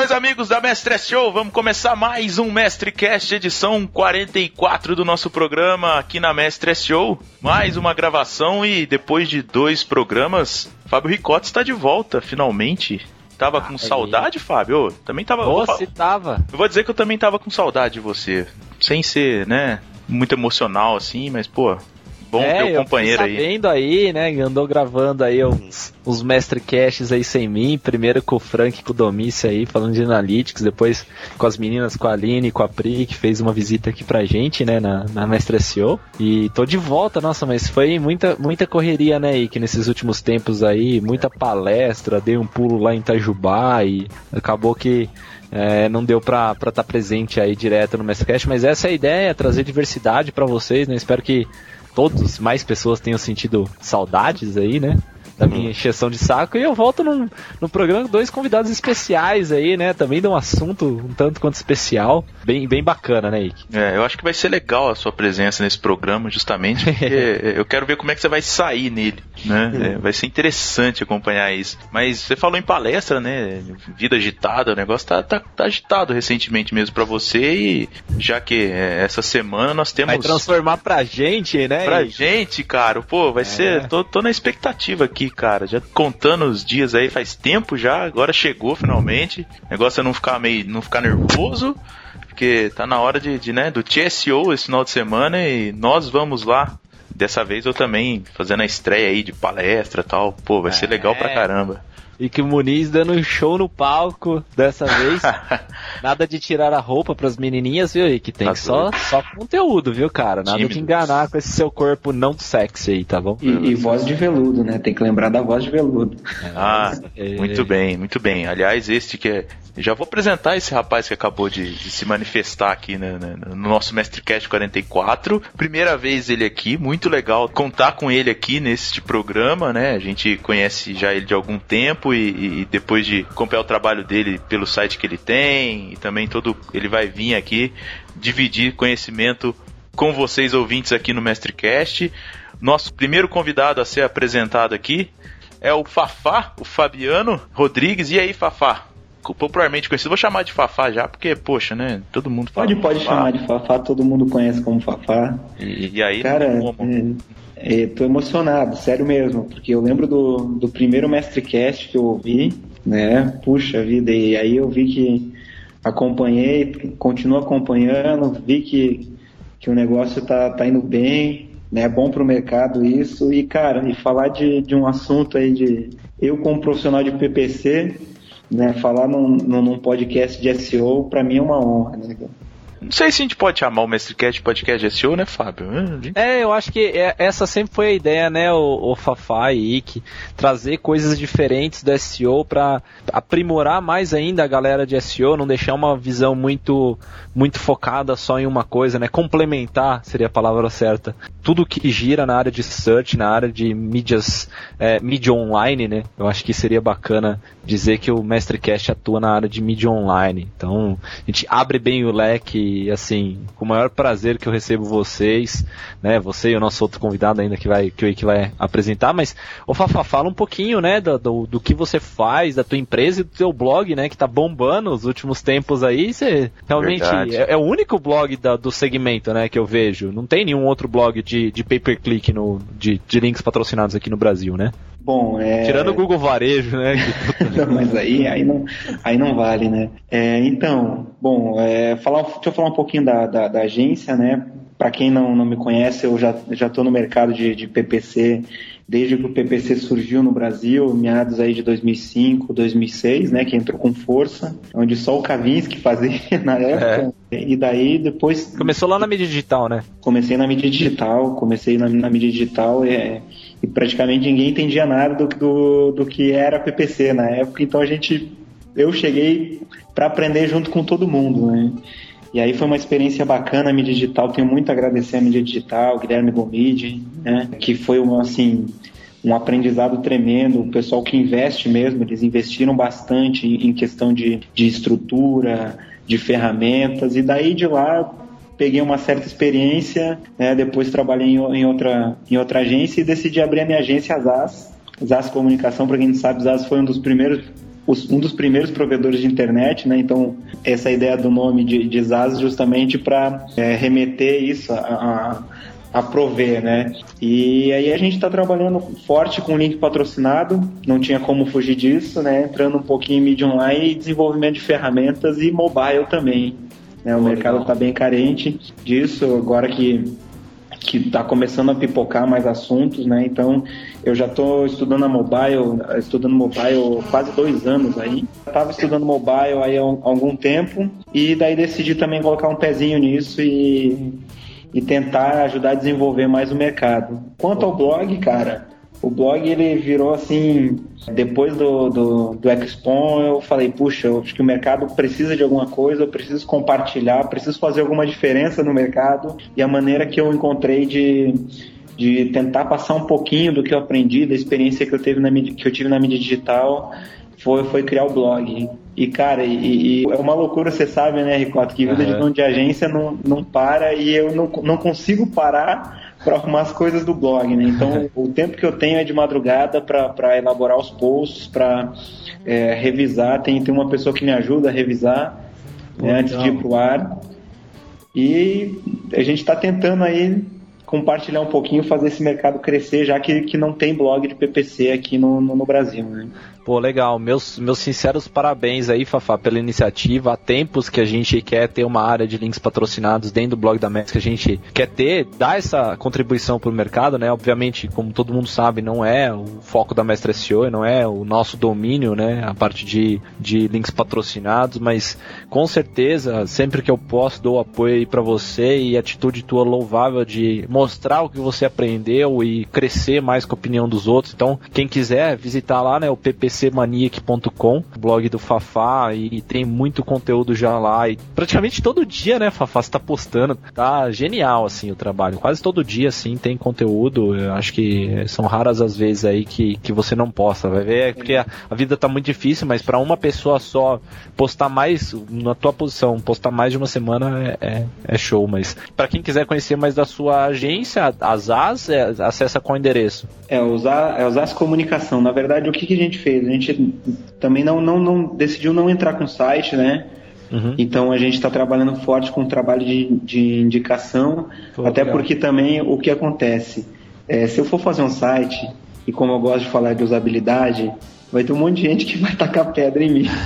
meus amigos da Mestre Show, vamos começar mais um MestreCast, edição 44 do nosso programa aqui na Mestre Show. Mais uma gravação e depois de 2 programas, Fábio Ricotti está de volta, finalmente. Tava com saudade, Fábio? Também tava. Você tava. Eu vou dizer que eu também tava com saudade de você. Sem ser, né, muito emocional assim, mas, pô, bom ter um companheiro aí. Sabendo aí, né, andou gravando aí uns MestreCasts aí sem mim, primeiro com o Frank e com o Domício aí, falando de Analytics, depois com as meninas, com a Aline e com a Pri, que fez uma visita aqui pra gente, né, na Mestre SEO, e tô de volta, nossa, mas foi muita correria, né, Ike, nesses últimos tempos aí, muita palestra, dei um pulo lá em Itajubá e acabou que não deu pra estar presente aí direto no MestreCast, mas essa é a ideia, trazer diversidade pra vocês, né, espero que mais pessoas tenham sentido saudades aí, né? Da minha encheção de saco. E eu volto no programa com 2 convidados especiais aí, né? Também de um assunto um tanto quanto especial. Bem bacana, né, Ike? Eu acho que vai ser legal a sua presença nesse programa, justamente porque eu quero ver como é que você vai sair nele, né? Vai ser interessante acompanhar isso. Mas você falou em palestra, né? Vida agitada, o negócio tá agitado recentemente mesmo pra você. E já que essa semana nós temos... Vai transformar pra gente, né? Pra gente, cara. Pô, vai ser... Tô na expectativa aqui, cara, já contando os dias aí faz tempo já, agora chegou finalmente. O negócio é não ficar nervoso, porque tá na hora do TSO esse final de semana e nós vamos lá. Dessa vez eu também fazendo a estreia aí de palestra e tal. Pô, vai ser legal pra caramba. E que o Muniz dando um show no palco dessa vez. Nada de tirar a roupa pras menininhas, viu? E que tem só conteúdo, viu, cara? Nada tímido. De enganar com esse seu corpo não sexy aí, tá bom? E voz de veludo, né? Tem que lembrar da voz de veludo. Muito bem. Aliás, já vou apresentar esse rapaz que acabou de se manifestar aqui no nosso MestreCast 44. Primeira vez ele aqui, muito legal contar com ele aqui neste programa, né? A gente conhece já ele de algum tempo e depois de acompanhar o trabalho dele pelo site que ele tem e também ele vai vir aqui dividir conhecimento com vocês ouvintes aqui no MestreCast. Nosso primeiro convidado a ser apresentado aqui é o Fafá, o Fabiano Rodrigues. E aí, Fafá? Popularmente conhecido, vou chamar de Fafá já, porque, poxa, né, todo mundo fala. Pode chamar de Fafá, todo mundo conhece como Fafá. E aí, cara, tô emocionado, sério mesmo, porque eu lembro do primeiro MestreCast que eu ouvi, né, puxa vida, e aí eu vi que acompanhei, continuo acompanhando, vi que o negócio tá indo bem, né, é bom pro mercado isso, e cara, e falar de um assunto aí eu como profissional de PPC, né, falar num podcast de SEO, pra mim é uma honra, né? Não sei se a gente pode chamar o MestreCast de podcast de SEO, né, Fábio? Eu acho que essa sempre foi a ideia, né, o Fafá e Ike, trazer coisas diferentes do SEO para aprimorar mais ainda a galera de SEO, não deixar uma visão muito focada só em uma coisa, né, complementar seria a palavra certa. Tudo que gira na área de search, na área de mídia online, né, eu acho que seria bacana dizer que o MestreCast atua na área de mídia online. Então, a gente abre bem o leque e, assim, com o maior prazer que eu recebo vocês, né, você e o nosso outro convidado ainda que o Ike vai apresentar, mas, ô Fafá, fala um pouquinho, né, do que você faz, da tua empresa e do teu blog, né, que tá bombando nos últimos tempos aí, você realmente é o único blog do segmento, né, que eu vejo, não tem nenhum outro blog de pay-per-click de links patrocinados aqui no Brasil, né? Bom, tirando o Google Varejo, né? Não, mas aí não vale, né? Então, bom, deixa eu falar um pouquinho da agência, né? Para quem não me conhece, eu já estou no mercado de PPC desde que o PPC surgiu no Brasil, meados aí de 2005, 2006, né? Que entrou com força, onde só o Kavinsky fazia na época. E daí depois... Começou lá na mídia digital, né? Comecei na mídia digital e praticamente ninguém entendia nada do que era PPC na época, então eu cheguei para aprender junto com todo mundo, né? E aí foi uma experiência bacana a mídia digital, tenho muito a agradecer a mídia digital, Guilherme Gomide, né? Que foi um aprendizado tremendo, o pessoal que investe mesmo, eles investiram bastante em questão de estrutura, de ferramentas, e daí de lá peguei uma certa experiência, né? Depois trabalhei em outra agência e decidi abrir a minha agência, a ZAS Comunicação. Para quem não sabe, ZAS foi um dos primeiros um dos primeiros provedores de internet, né? Então, essa ideia do nome de ZAS justamente para remeter isso a prover, né? E aí a gente está trabalhando forte com link patrocinado, não tinha como fugir disso, né? Entrando um pouquinho em mídia online e desenvolvimento de ferramentas e mobile também, né? O mercado está bem carente disso, agora que está começando a pipocar mais assuntos, né? Então eu já estou estudando mobile quase 2 anos aí. Estava estudando mobile aí há algum tempo e daí decidi também colocar um pezinho nisso e tentar ajudar a desenvolver mais o mercado. Quanto ao blog, cara, o blog ele virou assim, depois do Expon, eu falei, puxa, eu acho que o mercado precisa de alguma coisa, eu preciso compartilhar, preciso fazer alguma diferença no mercado, e a maneira que eu encontrei de tentar passar um pouquinho do que eu aprendi, da experiência que eu tive na mídia digital, foi criar o blog. E, cara, é uma loucura, você sabe, né, Ricoto, que vida de dono de agência não para, e eu não consigo parar para arrumar as coisas do blog, né? Então, o tempo que eu tenho é de madrugada para elaborar os posts, para revisar. Tem uma pessoa que me ajuda a revisar, né, antes de ir pro ar. E a gente está tentando aí compartilhar um pouquinho, fazer esse mercado crescer, já que não tem blog de PPC aqui no Brasil, né? Pô, legal. Meus sinceros parabéns aí, Fafá, pela iniciativa. Há tempos que a gente quer ter uma área de links patrocinados dentro do blog da Mestre, que a gente quer dar essa contribuição para o mercado, né? Obviamente, como todo mundo sabe, não é o foco da Mestre SEO, não é o nosso domínio, né? A parte de links patrocinados, mas com certeza, sempre que eu posso, dou apoio aí para você, e a atitude tua louvável de mostrar o que você aprendeu e crescer mais com a opinião dos outros. Então, quem quiser visitar lá, né, o ppcmaniac.com, blog do Fafá, e tem muito conteúdo já lá, e praticamente todo dia, né, Fafá, você tá postando, tá genial, assim, o trabalho, quase todo dia, assim, tem conteúdo. Eu acho que são raras as vezes aí que você não posta, vai ver, porque a vida tá muito difícil, mas para uma pessoa só postar mais, na tua posição, postar mais de uma semana é show. Mas para quem quiser conhecer mais da sua agência, a ZAS, acessa qual endereço? O ZAS Comunicação. Na verdade, o que a gente fez? A gente também não decidiu não entrar com site, né? Uhum. Então a gente está trabalhando forte com o trabalho de indicação, até legal. Porque também o que acontece, se eu for fazer um site, e como eu gosto de falar de usabilidade, vai ter um monte de gente que vai tacar pedra em mim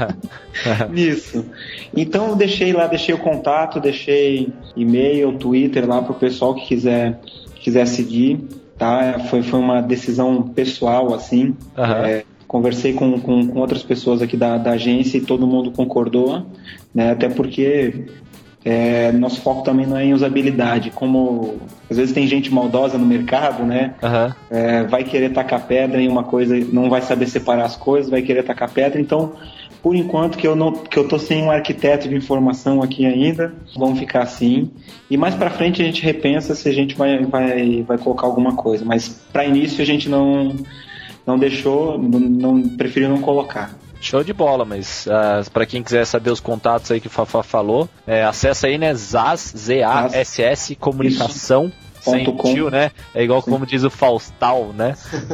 nisso. Então eu deixei o contato, deixei e-mail, Twitter lá para o pessoal que quiser seguir, tá? Foi uma decisão pessoal, assim. Uhum. Conversei com outras pessoas aqui da agência e todo mundo concordou, né? Até porque nosso foco também não é em usabilidade. Como às vezes tem gente maldosa no mercado, né? Uhum. Vai querer tacar pedra em uma coisa, não vai saber separar as coisas, vai querer tacar pedra. Então, por enquanto que eu tô sem um arquiteto de informação aqui ainda, vamos ficar assim. E mais pra frente a gente repensa se a gente vai colocar alguma coisa. Mas para início a gente não deixou, preferiu não colocar. Show de bola, mas para quem quiser saber os contatos aí que o Fafá falou, acessa aí, né, ZAS, Z-A-S-S, comunicação, sem tio, né? É igual como diz o Faustal, né?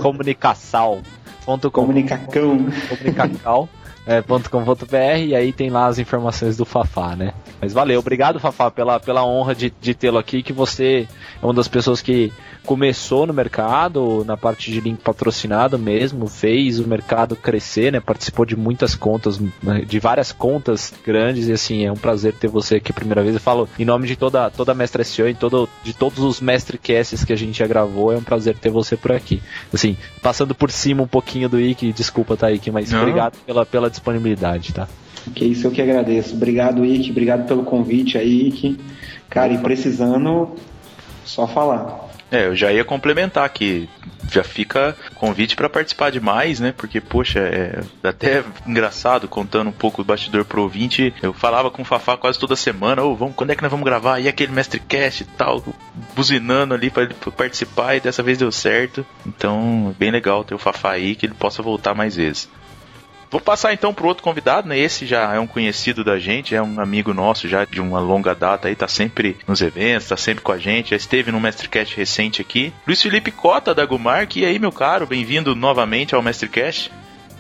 Comunicação.com. Comunicacão. .com.br, e aí tem lá as informações do Fafá, né? Mas valeu, obrigado, Fafá, pela honra de tê-lo aqui, que você é uma das pessoas que começou no mercado, na parte de link patrocinado mesmo, fez o mercado crescer, né? Participou de muitas contas, de várias contas grandes, e assim, é um prazer ter você aqui a primeira vez. Eu falo em nome de toda a Mestre SEO e de todos os Mestrecasts que a gente já gravou, é um prazer ter você por aqui. Assim, passando por cima um pouquinho do Ike, desculpa, tá, Ike, mas obrigado pela disponibilidade, tá? Que isso, eu que agradeço. Obrigado, Ike, obrigado pelo convite aí, Ike. Cara, e precisando, só falar. Eu já ia complementar que já fica convite para participar de mais, né? Porque, poxa, até engraçado, contando um pouco do bastidor pro ouvinte, eu falava com o Fafá quase toda semana, quando é que nós vamos gravar? E aquele Mestrecast e tal, buzinando ali para ele participar, e dessa vez deu certo. Então, bem legal ter o Fafá aí, que ele possa voltar mais vezes. Vou passar então pro outro convidado, né? Esse já é um conhecido da gente, é um amigo nosso já de uma longa data aí, tá sempre nos eventos, tá sempre com a gente, já esteve no Mestrecast recente aqui. Luiz Felipe Cota, da Gumark. E aí, meu caro, bem-vindo novamente ao Mestrecast.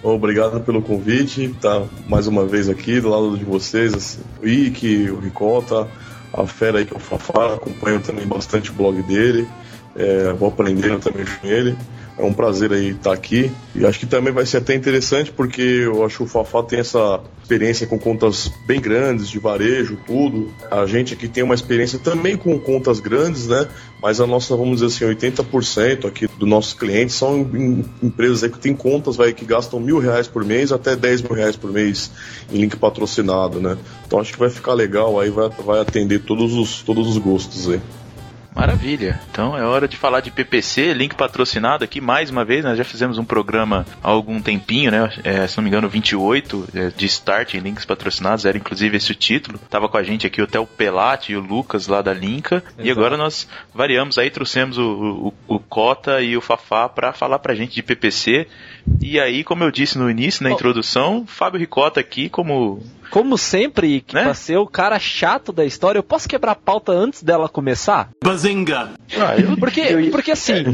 Obrigado pelo convite, tá mais uma vez aqui do lado de vocês, assim, o Ike, o Ricota, a fera aí que é o Fafá, acompanho também bastante o blog dele, vou aprendendo também com ele. É um prazer aí estar aqui. E acho que também vai ser até interessante, porque eu acho que o Fafá tem essa experiência com contas bem grandes, de varejo, tudo. A gente aqui tem uma experiência também com contas grandes, né? Mas a nossa, vamos dizer assim, 80% aqui dos nossos clientes são empresas aí que têm contas que gastam R$1.000 por mês até R$10.000 por mês em link patrocinado, né? Então acho que vai ficar legal, aí vai atender todos os gostos aí. Maravilha, então é hora de falar de PPC, link patrocinado aqui mais uma vez. Nós já fizemos um programa há algum tempinho, né? Se não me engano 28 de Start em links patrocinados, era inclusive esse o título. Tava com a gente aqui até o Pelati e o Lucas lá da Linka. Exato. E agora nós variamos aí, trouxemos o Cota e o Fafá para falar pra gente de PPC. E aí, como eu disse no início, na introdução, Fábio Ricota aqui como sempre, que né? Pra ser o cara chato da história, eu posso quebrar a pauta antes dela começar? Bazinga! Porque assim,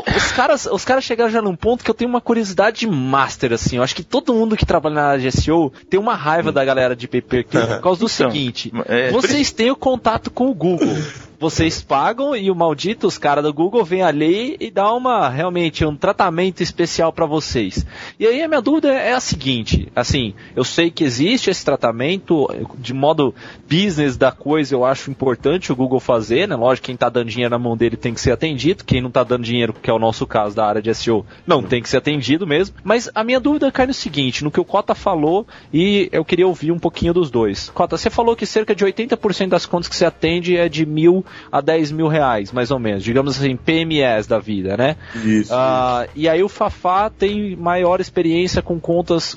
os caras chegaram já num ponto que eu tenho uma curiosidade master, assim. Eu acho que todo mundo que trabalha na área de SEO tem uma raiva da galera de PPC por causa do seguinte: vocês têm o contato com o Google. Vocês pagam e o maldito, os caras do Google vêm ali e dá realmente um tratamento especial para vocês. E aí a minha dúvida é a seguinte, assim, eu sei que existe esse tratamento, de modo business da coisa eu acho importante o Google fazer, né? Lógico, quem tá dando dinheiro na mão dele tem que ser atendido, quem não tá dando dinheiro, que é o nosso caso da área de SEO, não tem que ser atendido mesmo. Mas a minha dúvida cai no seguinte, no que o Cota falou, e eu queria ouvir um pouquinho dos dois. Cota, você falou que cerca de 80% das contas que você atende é de R$1.000 a R$10.000, mais ou menos, digamos assim, PMEs da vida, né? Isso. E aí o Fafá tem maior experiência com contas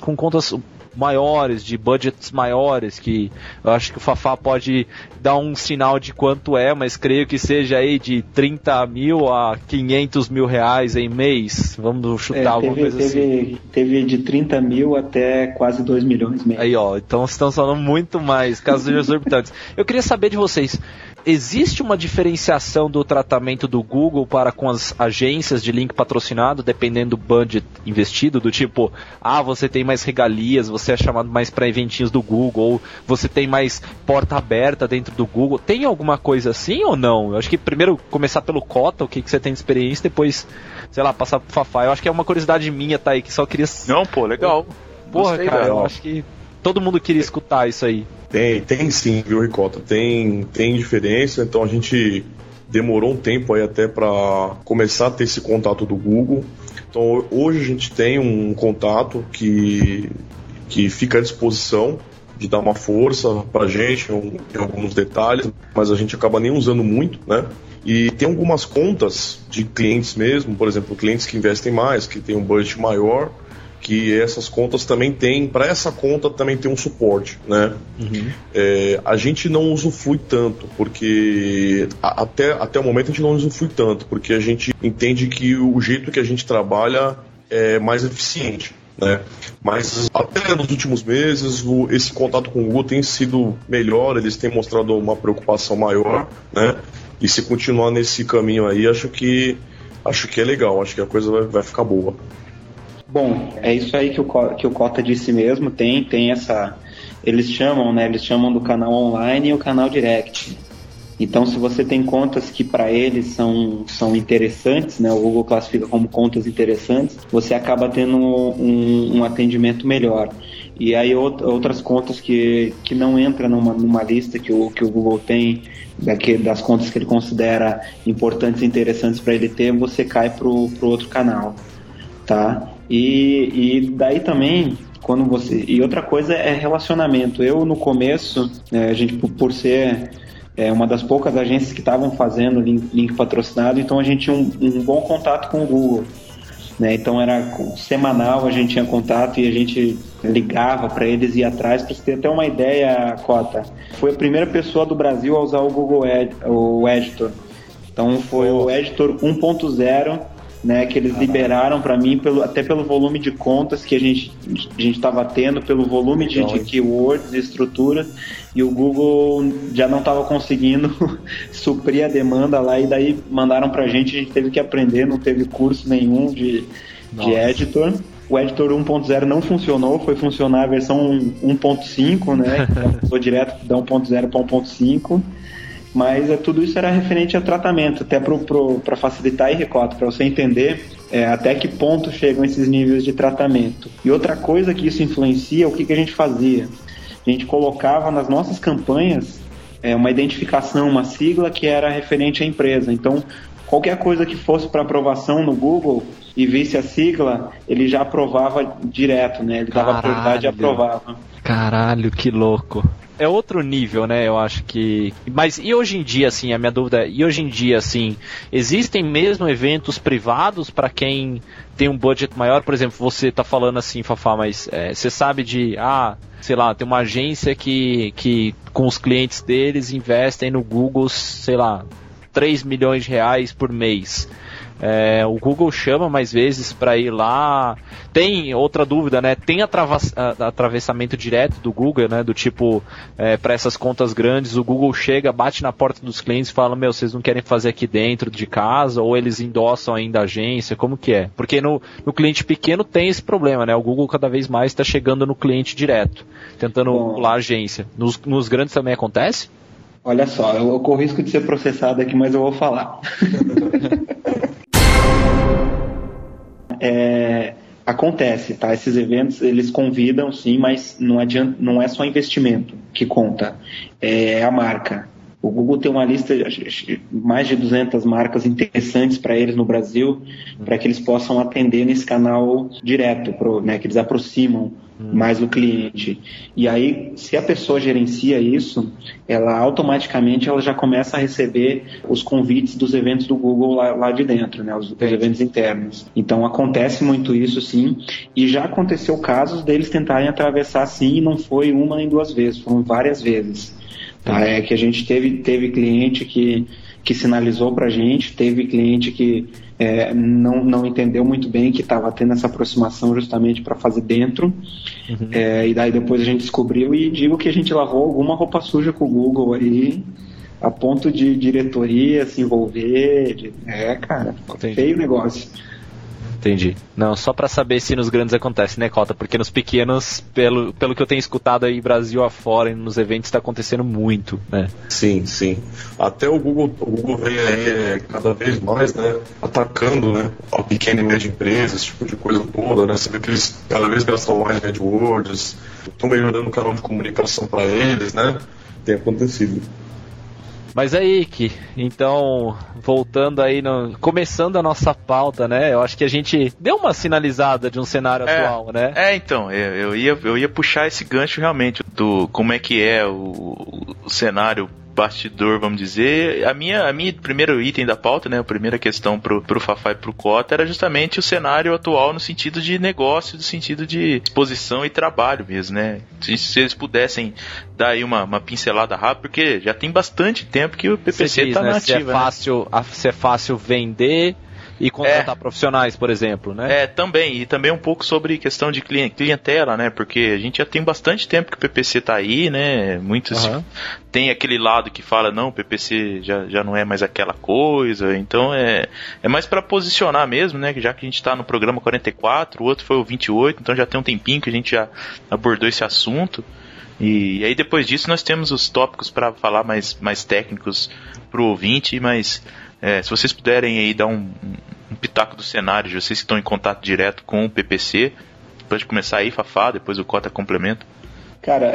maiores, de budgets maiores, que eu acho que o Fafá pode dar um sinal de quanto é, mas creio que seja aí de 30 mil a 500 mil reais em mês. Vamos chutar alguma coisa assim. Teve de 30 mil até quase 2 milhões mesmo. Aí, ó, então estamos falando muito mais, casos exorbitantes. Eu queria saber de vocês, existe uma diferenciação do tratamento do Google para com as agências de link patrocinado, dependendo do budget investido, do tipo, você tem mais regalias, você é chamado mais para eventinhos do Google, ou você tem mais porta aberta dentro do Google. Tem alguma coisa assim ou não? Eu acho que primeiro começar pelo Cota, o que você tem de experiência, depois, sei lá, passar pro Fafá. Eu acho que é uma curiosidade minha, tá aí, que só queria... Não, pô, legal. Porra, gostei, cara, eu acho que todo mundo queria escutar isso aí. Tem sim, viu, Ricota? Tem diferença, então a gente demorou um tempo aí até para começar a ter esse contato do Google. Então hoje a gente tem um contato que fica à disposição de dar uma força pra gente em alguns detalhes, mas a gente acaba nem usando muito, né? E tem algumas contas de clientes mesmo, por exemplo, clientes que investem mais, que tem um budget maior, que essas contas também tem, para essa conta também tem um suporte, né? Uhum. A gente não usufrui tanto, porque até o momento a gente não usufrui tanto, porque a gente entende que o jeito que a gente trabalha é mais eficiente, né? Mas até nos últimos meses esse contato com o Google tem sido melhor, eles têm mostrado uma preocupação maior, né? E se continuar nesse caminho aí, acho que é legal, acho que a coisa vai ficar boa. Bom, é isso aí que o Cota disse mesmo, tem essa... Eles chamam do canal online e o canal direct. Então, se você tem contas que para eles são interessantes, né, o Google classifica como contas interessantes, você acaba tendo um atendimento melhor. E aí outras contas que não entram numa lista que o Google tem, das contas que ele considera importantes e interessantes para ele ter, você cai pro outro canal, tá? E daí também, e outra coisa é relacionamento. Eu, no começo, a gente, por ser uma das poucas agências que estavam fazendo link patrocinado, então a gente tinha um bom contato com o Google, né? Então era semanal, a gente tinha contato e a gente ligava para eles e ia atrás. Para você ter até uma ideia, Cota, foi a primeira pessoa do Brasil a usar o Google o Editor. Então foi o Editor 1.0, né, que eles liberaram para mim, até pelo volume de contas que a gente estava tendo, pelo volume de keywords e estrutura, e o Google já não estava conseguindo suprir a demanda lá, e daí mandaram para a gente teve que aprender, não teve curso nenhum de editor, O editor 1.0 não funcionou, foi funcionar a versão 1.5, né? Passou direto da 1.0 para 1.5. Mas tudo isso era referente a tratamento, até para facilitar aí, Ricota, para você entender até que ponto chegam esses níveis de tratamento. E outra coisa que isso influencia, o que a gente fazia? A gente colocava nas nossas campanhas uma identificação, uma sigla que era referente à empresa. Então, qualquer coisa que fosse para aprovação no Google e visse a sigla, ele já aprovava direto, né? Ele dava prioridade e aprovava. Caralho, que louco. É outro nível, né? Eu acho que... Mas e hoje em dia, assim, a minha dúvida é... E hoje em dia, assim, existem mesmo eventos privados para quem tem um budget maior? Por exemplo, você tá falando assim, Fafá, mas você sabe de... sei lá, tem uma agência que com os clientes deles investem no Google, sei lá, 3 milhões de reais por mês. O Google chama mais vezes para ir lá. Tem outra dúvida, né? Tem atravessamento direto do Google, né? Do tipo, para essas contas grandes, o Google chega, bate na porta dos clientes e fala, vocês não querem fazer aqui dentro de casa? Ou eles endossam ainda a agência? Como que é? Porque no cliente pequeno tem esse problema, né? O Google cada vez mais está chegando no cliente direto, tentando pular a agência. Nos grandes também acontece? Olha só, eu corro risco de ser processado aqui, mas eu vou falar. Acontece, tá? Esses eventos, eles convidam, sim, mas não é só investimento que conta, é a marca. O Google tem uma lista, mais de 200 marcas interessantes para eles no Brasil, para que eles possam atender nesse canal direto, né, que eles aproximam mais o cliente. E aí, se a pessoa gerencia isso, ela automaticamente já começa a receber os convites dos eventos do Google lá de dentro, né, os eventos internos. Então, acontece muito isso, sim, e já aconteceu casos deles tentarem atravessar, sim, e não foi uma nem duas vezes, foram várias vezes. Tá, que a gente teve cliente que sinalizou pra gente, teve cliente que não entendeu muito bem que estava tendo essa aproximação justamente para fazer dentro, e daí depois a gente descobriu, e digo que a gente lavou alguma roupa suja com o Google aí, a ponto de diretoria se envolver, cara, feio o negócio. Entendi. Não, só para saber se nos grandes acontece, né, Cota? Porque nos pequenos, pelo que eu tenho escutado aí, Brasil afora, e nos eventos está acontecendo muito, né? Sim, sim. Até o Google vem aí cada vez mais, né, atacando, né, a pequena e média empresa, esse tipo de coisa toda, né? Você vê que eles cada vez gastam mais em AdWords, estão melhorando o canal de comunicação para eles, né? Tem acontecido. Mas aí, Ike, então, voltando aí, começando a nossa pauta, né? Eu acho que a gente deu uma sinalizada de um cenário atual, né? Então, eu ia puxar esse gancho realmente do como é que é o cenário bastidor, vamos dizer. A minha primeiro item da pauta, né, a primeira questão pro Fafá e pro Cota era justamente o cenário atual no sentido de negócio, no sentido de exposição e trabalho mesmo, né? Se eles pudessem dar aí uma pincelada rápida, porque já tem bastante tempo que o PPC está na ativa. Se é fácil vender e contratar profissionais, por exemplo, né? Também, e também um pouco sobre questão de clientela, né? Porque a gente já tem bastante tempo que o PPC tá aí, né? Muitos tem aquele lado que fala, não, o PPC já não é mais aquela coisa, então é mais para posicionar mesmo, né? Já que a gente tá no programa 44, o outro foi o 28, então já tem um tempinho que a gente já abordou esse assunto. E aí depois disso nós temos os tópicos para falar mais técnicos pro ouvinte, mas se vocês puderem aí dar um pitaco do cenário, de vocês que estão em contato direto com o PPC, pode começar aí, Fafá, depois o Cota complementa. Cara,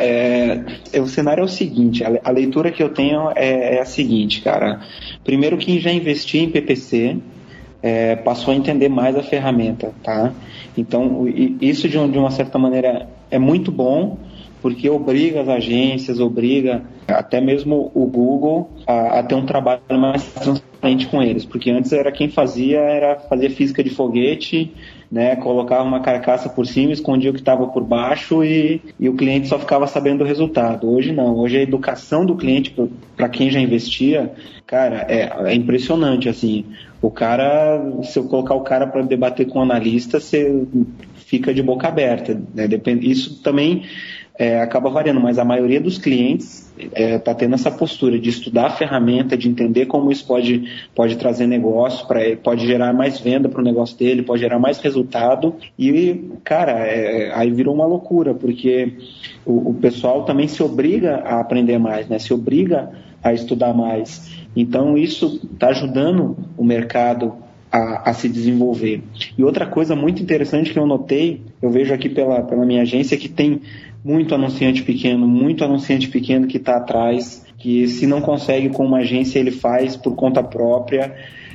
o cenário é o seguinte, a leitura que eu tenho é a seguinte, cara. Primeiro, quem já investiu em PPC passou a entender mais a ferramenta, tá? Então, isso de uma certa maneira é muito bom, porque obriga as agências, obriga até mesmo o Google a ter um trabalho mais transparente com eles, porque antes quem fazia física de foguete, né, colocava uma carcaça por cima, escondia o que estava por baixo e o cliente só ficava sabendo do resultado. Hoje não, hoje a educação do cliente para quem já investia, cara, é impressionante, assim, o cara, se eu colocar o cara para debater com um analista, você fica de boca aberta, né? Isso também acaba variando, mas a maioria dos clientes está tendo essa postura de estudar a ferramenta, de entender como isso pode trazer negócio, pode gerar mais venda para o negócio dele, pode gerar mais resultado. E, cara, aí virou uma loucura, porque o pessoal também se obriga a aprender mais, né? Se obriga a estudar mais. Então, isso está ajudando o mercado a se desenvolver. E outra coisa muito interessante que eu notei, eu vejo aqui pela minha agência, que tem muito anunciante pequeno que está atrás, que se não consegue com uma agência, ele faz por conta própria.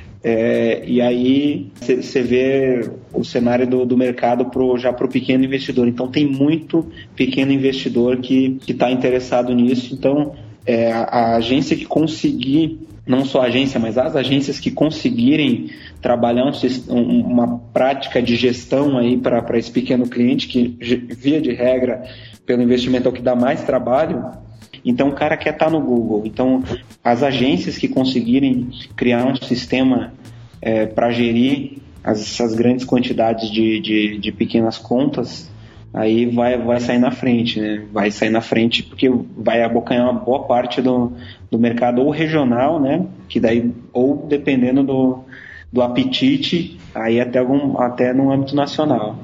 E aí você vê o cenário do mercado já para o pequeno investidor. Então tem muito pequeno investidor que está interessado nisso. Então a agência que conseguir, não só a agência, mas as agências que conseguirem trabalhar uma prática de gestão aí para esse pequeno cliente, que via de regra, pelo investimento é o que dá mais trabalho, então o cara quer estar no Google. Então as agências que conseguirem criar um sistema para gerir essas grandes quantidades de pequenas contas, aí vai sair na frente, né? Vai sair na frente porque vai abocanhar uma boa parte do mercado ou regional, né? Que daí, ou dependendo do apetite, aí até no âmbito nacional.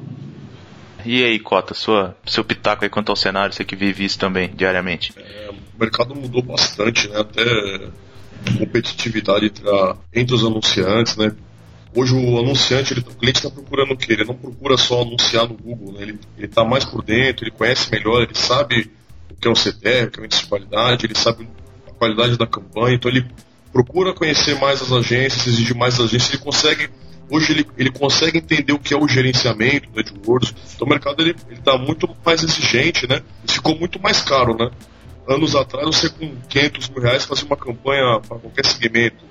E aí, Cota, seu pitaco aí quanto ao cenário, você que vive isso também diariamente? O mercado mudou bastante, né? Até competitividade entre os anunciantes, né? Hoje o anunciante, o cliente está procurando o quê? Ele não procura só anunciar no Google, né? Ele está mais por dentro, ele conhece melhor, ele sabe o que é um CTR, o que é um índice de qualidade, ele sabe a qualidade da campanha, então ele procura conhecer mais as agências, exige mais das agências, hoje ele consegue entender o que é o gerenciamento do AdWords. Então o mercado ele está muito mais exigente, né? E ficou muito mais caro, né? Anos atrás você com R$500 mil fazia uma campanha para qualquer segmento.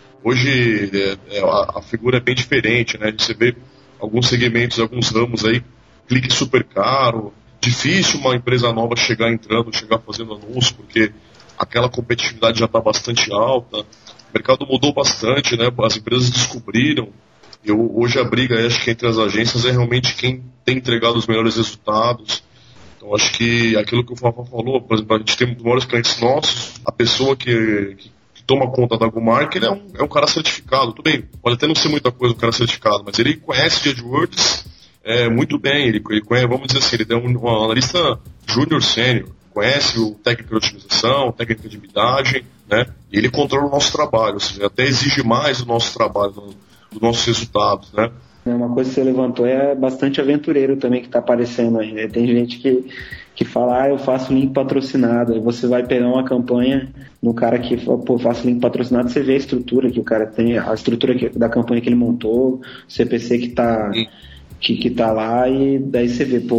Hoje a figura é bem diferente, né? Você vê alguns segmentos, alguns ramos aí, clique super caro, difícil uma empresa nova chegar fazendo anúncio, porque aquela competitividade já está bastante alta, o mercado mudou bastante, né? As empresas descobriram. Hoje a briga, acho que entre as agências é realmente quem tem entregado os melhores resultados. Então acho que aquilo que o Fafá falou, por exemplo, a gente tem vários clientes nossos, a pessoa que toma conta da GoMark, ele é um cara certificado, tudo bem, pode até não ser muita coisa um cara certificado, mas ele conhece de AdWords muito bem, ele conhece, vamos dizer assim, ele é um analista júnior sênior, conhece o técnico de otimização, técnica de bidagem, né, e ele controla o nosso trabalho, ou seja, até exige mais do nosso trabalho, dos nossos resultados, né. Uma coisa que você levantou é bastante aventureiro também que está aparecendo aí, né? Tem gente que fala, eu faço link patrocinado, aí você vai pegar uma campanha no cara que fala, faço link patrocinado, você vê a estrutura que o cara tem, a estrutura da campanha que ele montou, o CPC que tá lá, e daí você vê,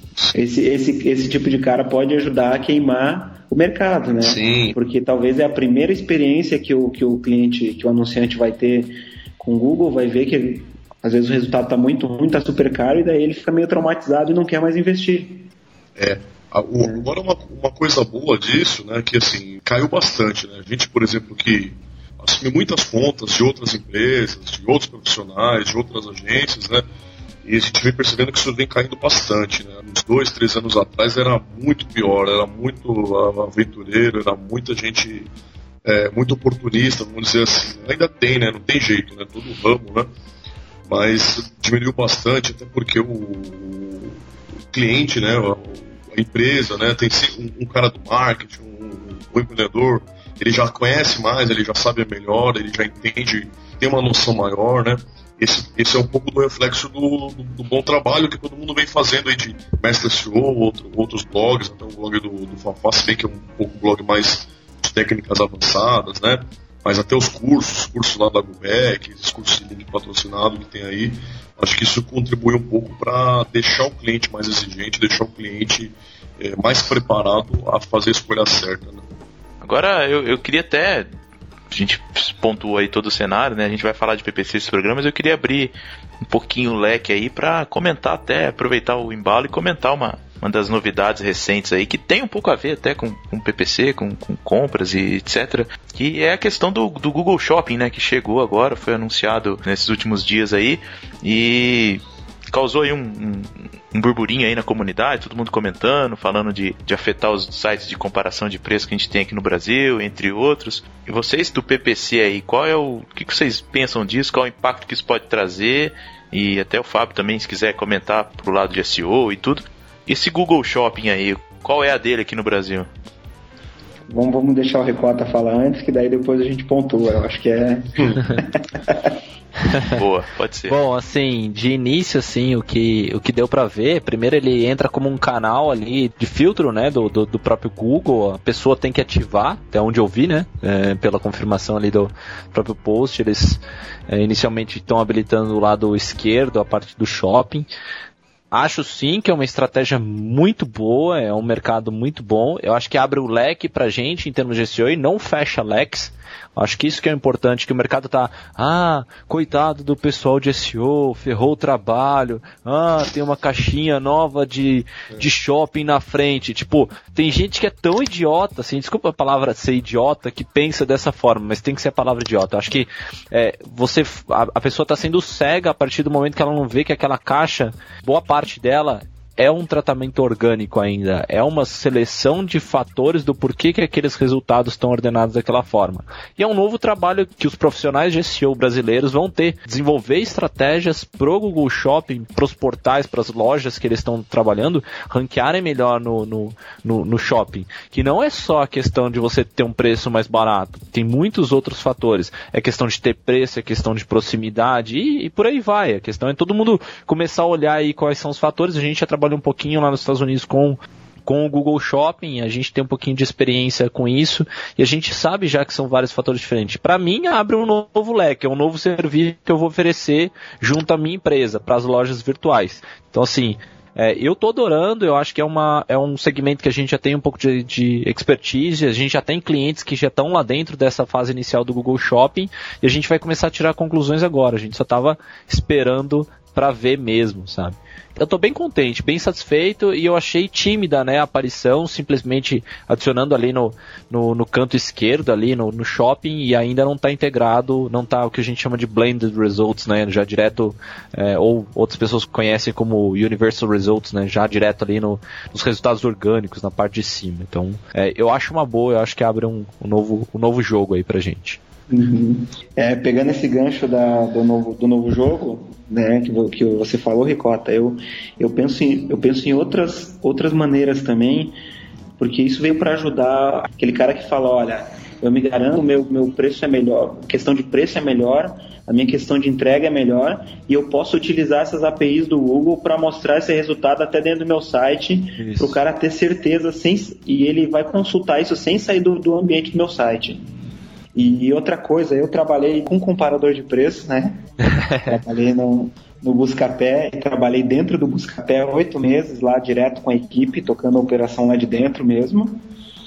esse tipo de cara pode ajudar a queimar o mercado, né? Sim. Porque talvez é a primeira experiência que o cliente, que o anunciante vai ter com o Google, vai ver que às vezes o resultado está muito ruim, está super caro, e daí ele fica meio traumatizado e não quer mais investir. Agora uma coisa boa disso, né, que assim, caiu bastante, né? A gente, por exemplo, que assume muitas contas de outras empresas, de outros profissionais, de outras agências, né? E a gente vem percebendo que isso vem caindo bastante, né? Uns 2, 3 anos atrás era muito pior, era muito aventureiro, era muita gente muito oportunista, vamos dizer assim. Ainda tem, né? Não tem jeito, né? Todo ramo, né? Mas diminuiu bastante, até porque o cliente, né, a empresa, né, tem um cara do marketing, um empreendedor, ele já conhece mais, ele já sabe melhor, ele já entende, tem uma noção maior, né. Esse é um pouco do reflexo do bom trabalho que todo mundo vem fazendo aí de Mestre SEO, outros blogs, até o blog do Fafá, se bem que é um pouco blog mais de técnicas avançadas, né. Mas até os cursos lá da GoBack, esses cursos de link patrocinado que tem aí, acho que isso contribui um pouco para deixar o cliente mais exigente, deixar o cliente mais preparado a fazer a escolha certa, né? Agora, eu queria até, a gente pontuou aí todo o cenário, né? A gente vai falar de PPC nesse programa, mas eu queria abrir um pouquinho o leque aí para comentar até, aproveitar o embalo e comentar uma das novidades recentes aí, que tem um pouco a ver até com PPC, com compras e etc, que é a questão do Google Shopping, né, que chegou agora, foi anunciado nesses últimos dias aí, e causou aí um burburinho aí na comunidade, todo mundo comentando, falando de afetar os sites de comparação de preço que a gente tem aqui no Brasil, entre outros. E vocês do PPC aí, o que vocês pensam disso? Qual o impacto que isso pode trazer? E até o Fábio também, se quiser comentar pro lado de SEO e tudo. Esse Google Shopping aí, qual é a dele aqui no Brasil? Vamos deixar o Ricota falar antes, que daí depois a gente pontua. Eu acho que é... Boa, pode ser. Bom, assim, de início, assim, o que deu pra ver, primeiro ele entra como um canal ali de filtro, né, do próprio Google. A pessoa tem que ativar, até onde eu vi, né, pela confirmação ali do próprio post. Eles inicialmente estão habilitando o lado esquerdo, a parte do shopping. Acho sim que é uma estratégia muito boa, é um mercado muito bom. Eu acho que abre o leque pra gente em termos de SEO e não fecha leques. Acho que isso que é importante, que o mercado tá, coitado do pessoal de SEO, ferrou o trabalho, tem uma caixinha nova de shopping na frente. Tipo, tem gente que é tão idiota, assim, desculpa a palavra ser idiota, que pensa dessa forma, mas tem que ser a palavra idiota. Acho que a pessoa tá sendo cega a partir do momento que ela não vê que aquela caixa, boa parte dela, é um tratamento orgânico ainda, é uma seleção de fatores do porquê que aqueles resultados estão ordenados daquela forma. E é um novo trabalho que os profissionais de SEO brasileiros vão ter, desenvolver estratégias pro Google Shopping, pros portais, pras lojas que eles estão trabalhando, ranquearem melhor no shopping. Que não é só a questão de você ter um preço mais barato, tem muitos outros fatores. É questão de ter preço, é questão de proximidade e por aí vai. A questão é todo mundo começar a olhar aí quais são os fatores. A gente já trabalha um pouquinho lá nos Estados Unidos com o Google Shopping, a gente tem um pouquinho de experiência com isso e a gente sabe já que são vários fatores diferentes. Para mim, abre um novo leque, é um novo serviço que eu vou oferecer junto à minha empresa, para as lojas virtuais. Então, assim, eu tô adorando, eu acho que é um segmento que a gente já tem um pouco de expertise, a gente já tem clientes que já estão lá dentro dessa fase inicial do Google Shopping e a gente vai começar a tirar conclusões agora. A gente só estava esperando para ver mesmo, sabe? Eu tô bem contente, bem satisfeito e eu achei tímida, né, a aparição, simplesmente adicionando ali no canto esquerdo, ali no shopping, e ainda não tá integrado, não tá o que a gente chama de blended results, né, já direto, ou outras pessoas conhecem como universal results, né, já direto ali nos resultados orgânicos, na parte de cima. Então, eu acho uma boa, eu acho que abre um novo jogo aí pra gente. Uhum. Pegando esse gancho do novo jogo, né, que você falou, Ricota, eu penso em outras maneiras também, porque isso veio para ajudar aquele cara que fala, olha, eu me garanto, meu preço é melhor, a questão de preço é melhor, a minha questão de entrega é melhor, e eu posso utilizar essas APIs do Google para mostrar esse resultado até dentro do meu site, para o cara ter certeza, e ele vai consultar isso sem sair do ambiente do meu site. E outra coisa, eu trabalhei com comparador de preço, né? Trabalhei no Buscapé e trabalhei dentro do Buscapé 8 meses lá direto com a equipe, tocando a operação lá de dentro mesmo.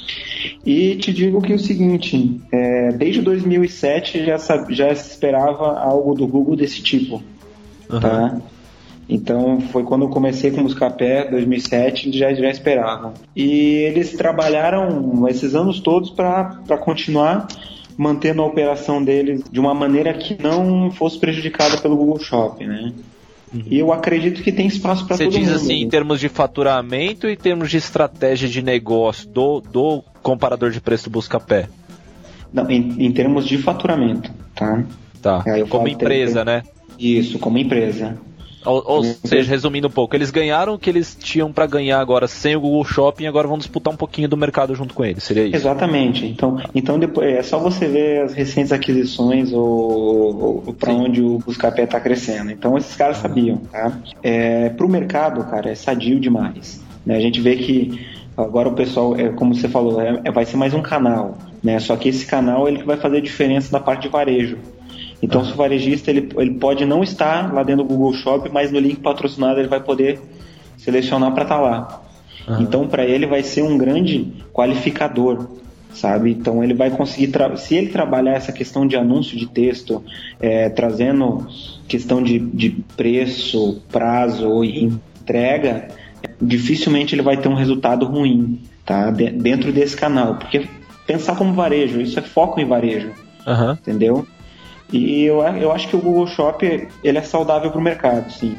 E te digo que é o seguinte, desde 2007 já se esperava algo do Google desse tipo, tá? Então foi quando eu comecei com o Buscapé, 2007, já esperavam. E eles trabalharam esses anos todos para continuar mantendo a operação deles de uma maneira que não fosse prejudicada pelo Google Shopping, né? E eu acredito que tem espaço para todo mundo. Você diz assim, em termos de faturamento e em termos de estratégia de negócio do comparador de preço do Buscapé? Não, em termos de faturamento, tá? Tá, como empresa, né? Isso, como empresa. Ou seja, resumindo um pouco, eles ganharam o que eles tinham para ganhar agora sem o Google Shopping e agora vão disputar um pouquinho do mercado junto com eles, seria isso? Exatamente. Então depois, é só você ver as recentes aquisições ou para onde o Buscapé está crescendo. Então esses caras sabiam, tá? Para o mercado, cara, é sadio demais. Né? A gente vê que agora o pessoal, como você falou, vai ser mais um canal, né? Só que esse canal ele que vai fazer diferença na parte de varejo. Então, se o varejista ele pode não estar lá dentro do Google Shopping, mas no link patrocinado ele vai poder selecionar para estar lá. Então, para ele vai ser um grande qualificador, sabe? Então, ele vai conseguir, se ele trabalhar essa questão de anúncio de texto, trazendo questão de preço, prazo e entrega, dificilmente ele vai ter um resultado ruim, tá? Dentro desse canal. Porque pensar como varejo, isso é foco em varejo, entendeu? E eu acho que o Google Shopping ele é saudável para o mercado, sim.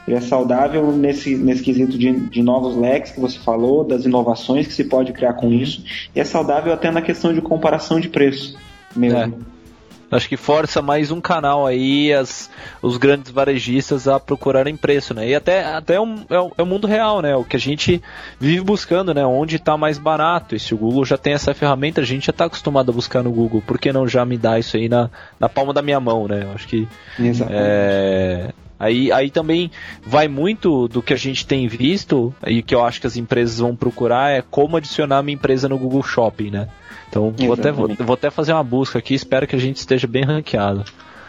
Ele é saudável nesse quesito de novos leques que você falou, das inovações que se pode criar com isso, e é saudável até na questão de comparação de preço mesmo. Acho que força mais um canal aí os grandes varejistas a procurarem preço, né? E até é o mundo real, né? O que a gente vive buscando, né? Onde está mais barato. E se o Google já tem essa ferramenta, a gente já está acostumado a buscar no Google. Por que não já me dar isso aí na palma da minha mão, né? Acho que Aí também vai muito do que a gente tem visto e que eu acho que as empresas vão procurar é como adicionar minha empresa no Google Shopping, né? Então vou até fazer uma busca aqui, espero que a gente esteja bem ranqueado.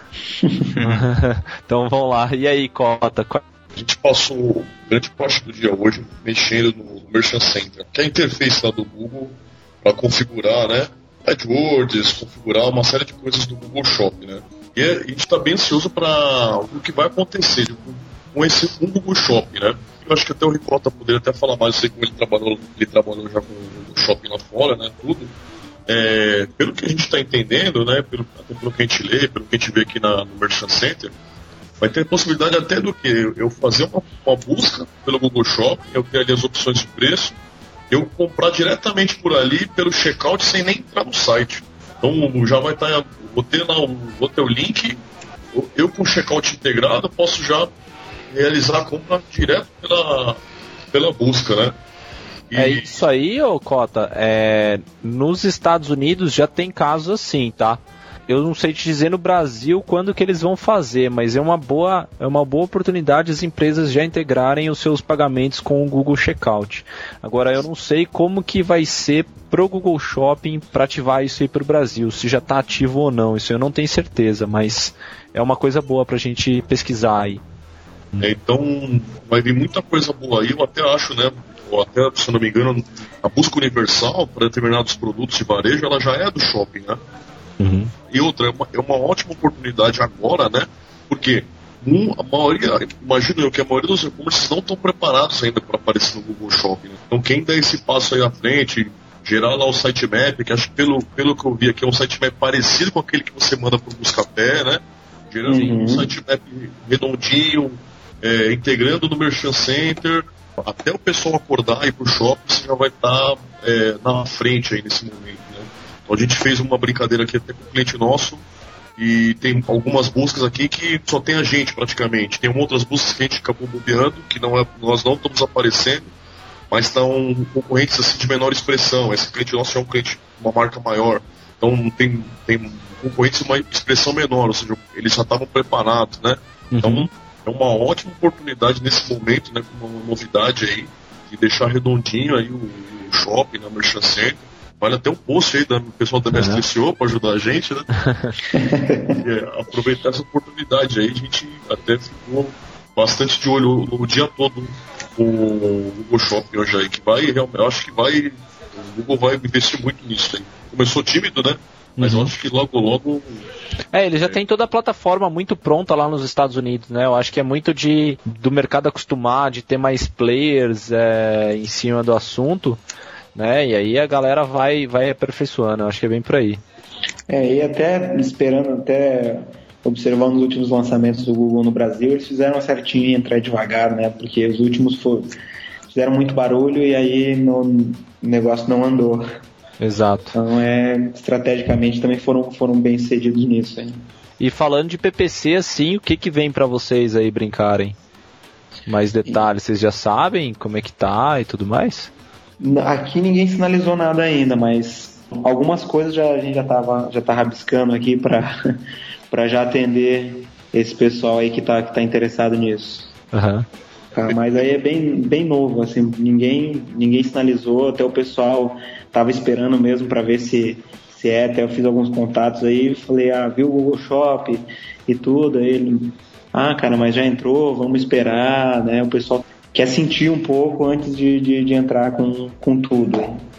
Então vamos lá. E aí, Cota? A gente passou grande parte do dia hoje mexendo no Merchant Center, que é a interface lá do Google para configurar, né? AdWords, configurar uma série de coisas do Google Shopping, né? E a gente está bem ansioso para o que vai acontecer com o Google Shopping, né? Eu acho que até o Ricota poderia até falar mais, eu sei como ele trabalhou já com o Shopping lá fora, né? Tudo. Pelo que a gente está entendendo, né? Pelo que a gente lê, pelo que a gente vê aqui no Merchant Center, vai ter possibilidade até do que eu fazer uma busca pelo Google Shopping, eu ter ali as opções de preço, eu comprar diretamente por ali pelo checkout sem nem entrar no site. Então já vai estar, vou ter o link, eu com o checkout integrado posso já realizar a compra direto pela busca, né? É isso aí, ô Cota. Nos Estados Unidos já tem casos assim, tá? Eu não sei te dizer no Brasil quando que eles vão fazer, mas é uma boa oportunidade as empresas já integrarem os seus pagamentos com o Google Checkout. Agora eu não sei como que vai ser pro Google Shopping para ativar isso aí pro Brasil, se já está ativo ou não, isso eu não tenho certeza, mas é uma coisa boa pra gente pesquisar aí. Então vai vir muita coisa boa aí, eu até acho, né? Ou até, se eu não me engano, a busca universal para determinados produtos de varejo, ela já é do shopping, né? Uhum. E outra, é uma ótima oportunidade agora, né? Porque imagino eu que a maioria dos e-commerces não estão preparados ainda para aparecer no Google Shopping. Né? Então quem dá esse passo aí à frente, gerar lá o sitemap, que acho que pelo que eu vi aqui é um sitemap parecido com aquele que você manda por Buscapé, né? Gerando um sitemap redondinho, integrando no Merchant Center, até o pessoal acordar e ir pro shopping, você já vai estar na frente aí nesse momento, né? Então a gente fez uma brincadeira aqui até com um cliente nosso e tem algumas buscas aqui que só tem a gente praticamente. Tem outras buscas que a gente acabou bobeando, que nós não estamos aparecendo, mas estão concorrentes assim, de menor expressão. Esse cliente nosso é um cliente, uma marca maior, então tem concorrentes de uma expressão menor, ou seja, eles já estavam preparados, né? Então é uma ótima oportunidade nesse momento, né, com uma novidade aí, de deixar redondinho aí o shopping na Merchant Center. Vale até um post aí do pessoal da Mestre SEO para ajudar a gente, né? Aproveitar essa oportunidade aí, a gente até ficou bastante de olho no dia todo com o Google Shopping hoje aí, que vai, eu acho que o Google vai investir muito nisso aí. Começou tímido, né? Mas eu acho que logo... ele já tem toda a plataforma muito pronta lá nos Estados Unidos, né? Eu acho que é muito do mercado acostumar, de ter mais players em cima do assunto, né? E aí a galera vai aperfeiçoando, eu acho que é bem por aí. E até observando os últimos lançamentos do Google no Brasil, eles fizeram certinho entrar devagar, né? Porque os últimos fizeram muito barulho e aí o negócio não andou. Exato. Então, estrategicamente também foram bem sucedidos nisso. Hein? E falando de PPC, assim, o que vem para vocês aí brincarem? Mais detalhes, vocês já sabem como é que tá e tudo mais? Aqui ninguém sinalizou nada ainda, mas algumas coisas a gente já tá rabiscando aqui para já atender esse pessoal aí que tá interessado nisso. Uhum. Mas aí é bem novo, assim, ninguém sinalizou, até o pessoal tava esperando mesmo para ver se até eu fiz alguns contatos aí, falei, viu o Google Shop e tudo, aí ele, cara, mas já entrou, vamos esperar, né, o pessoal quer sentir um pouco antes de entrar com tudo.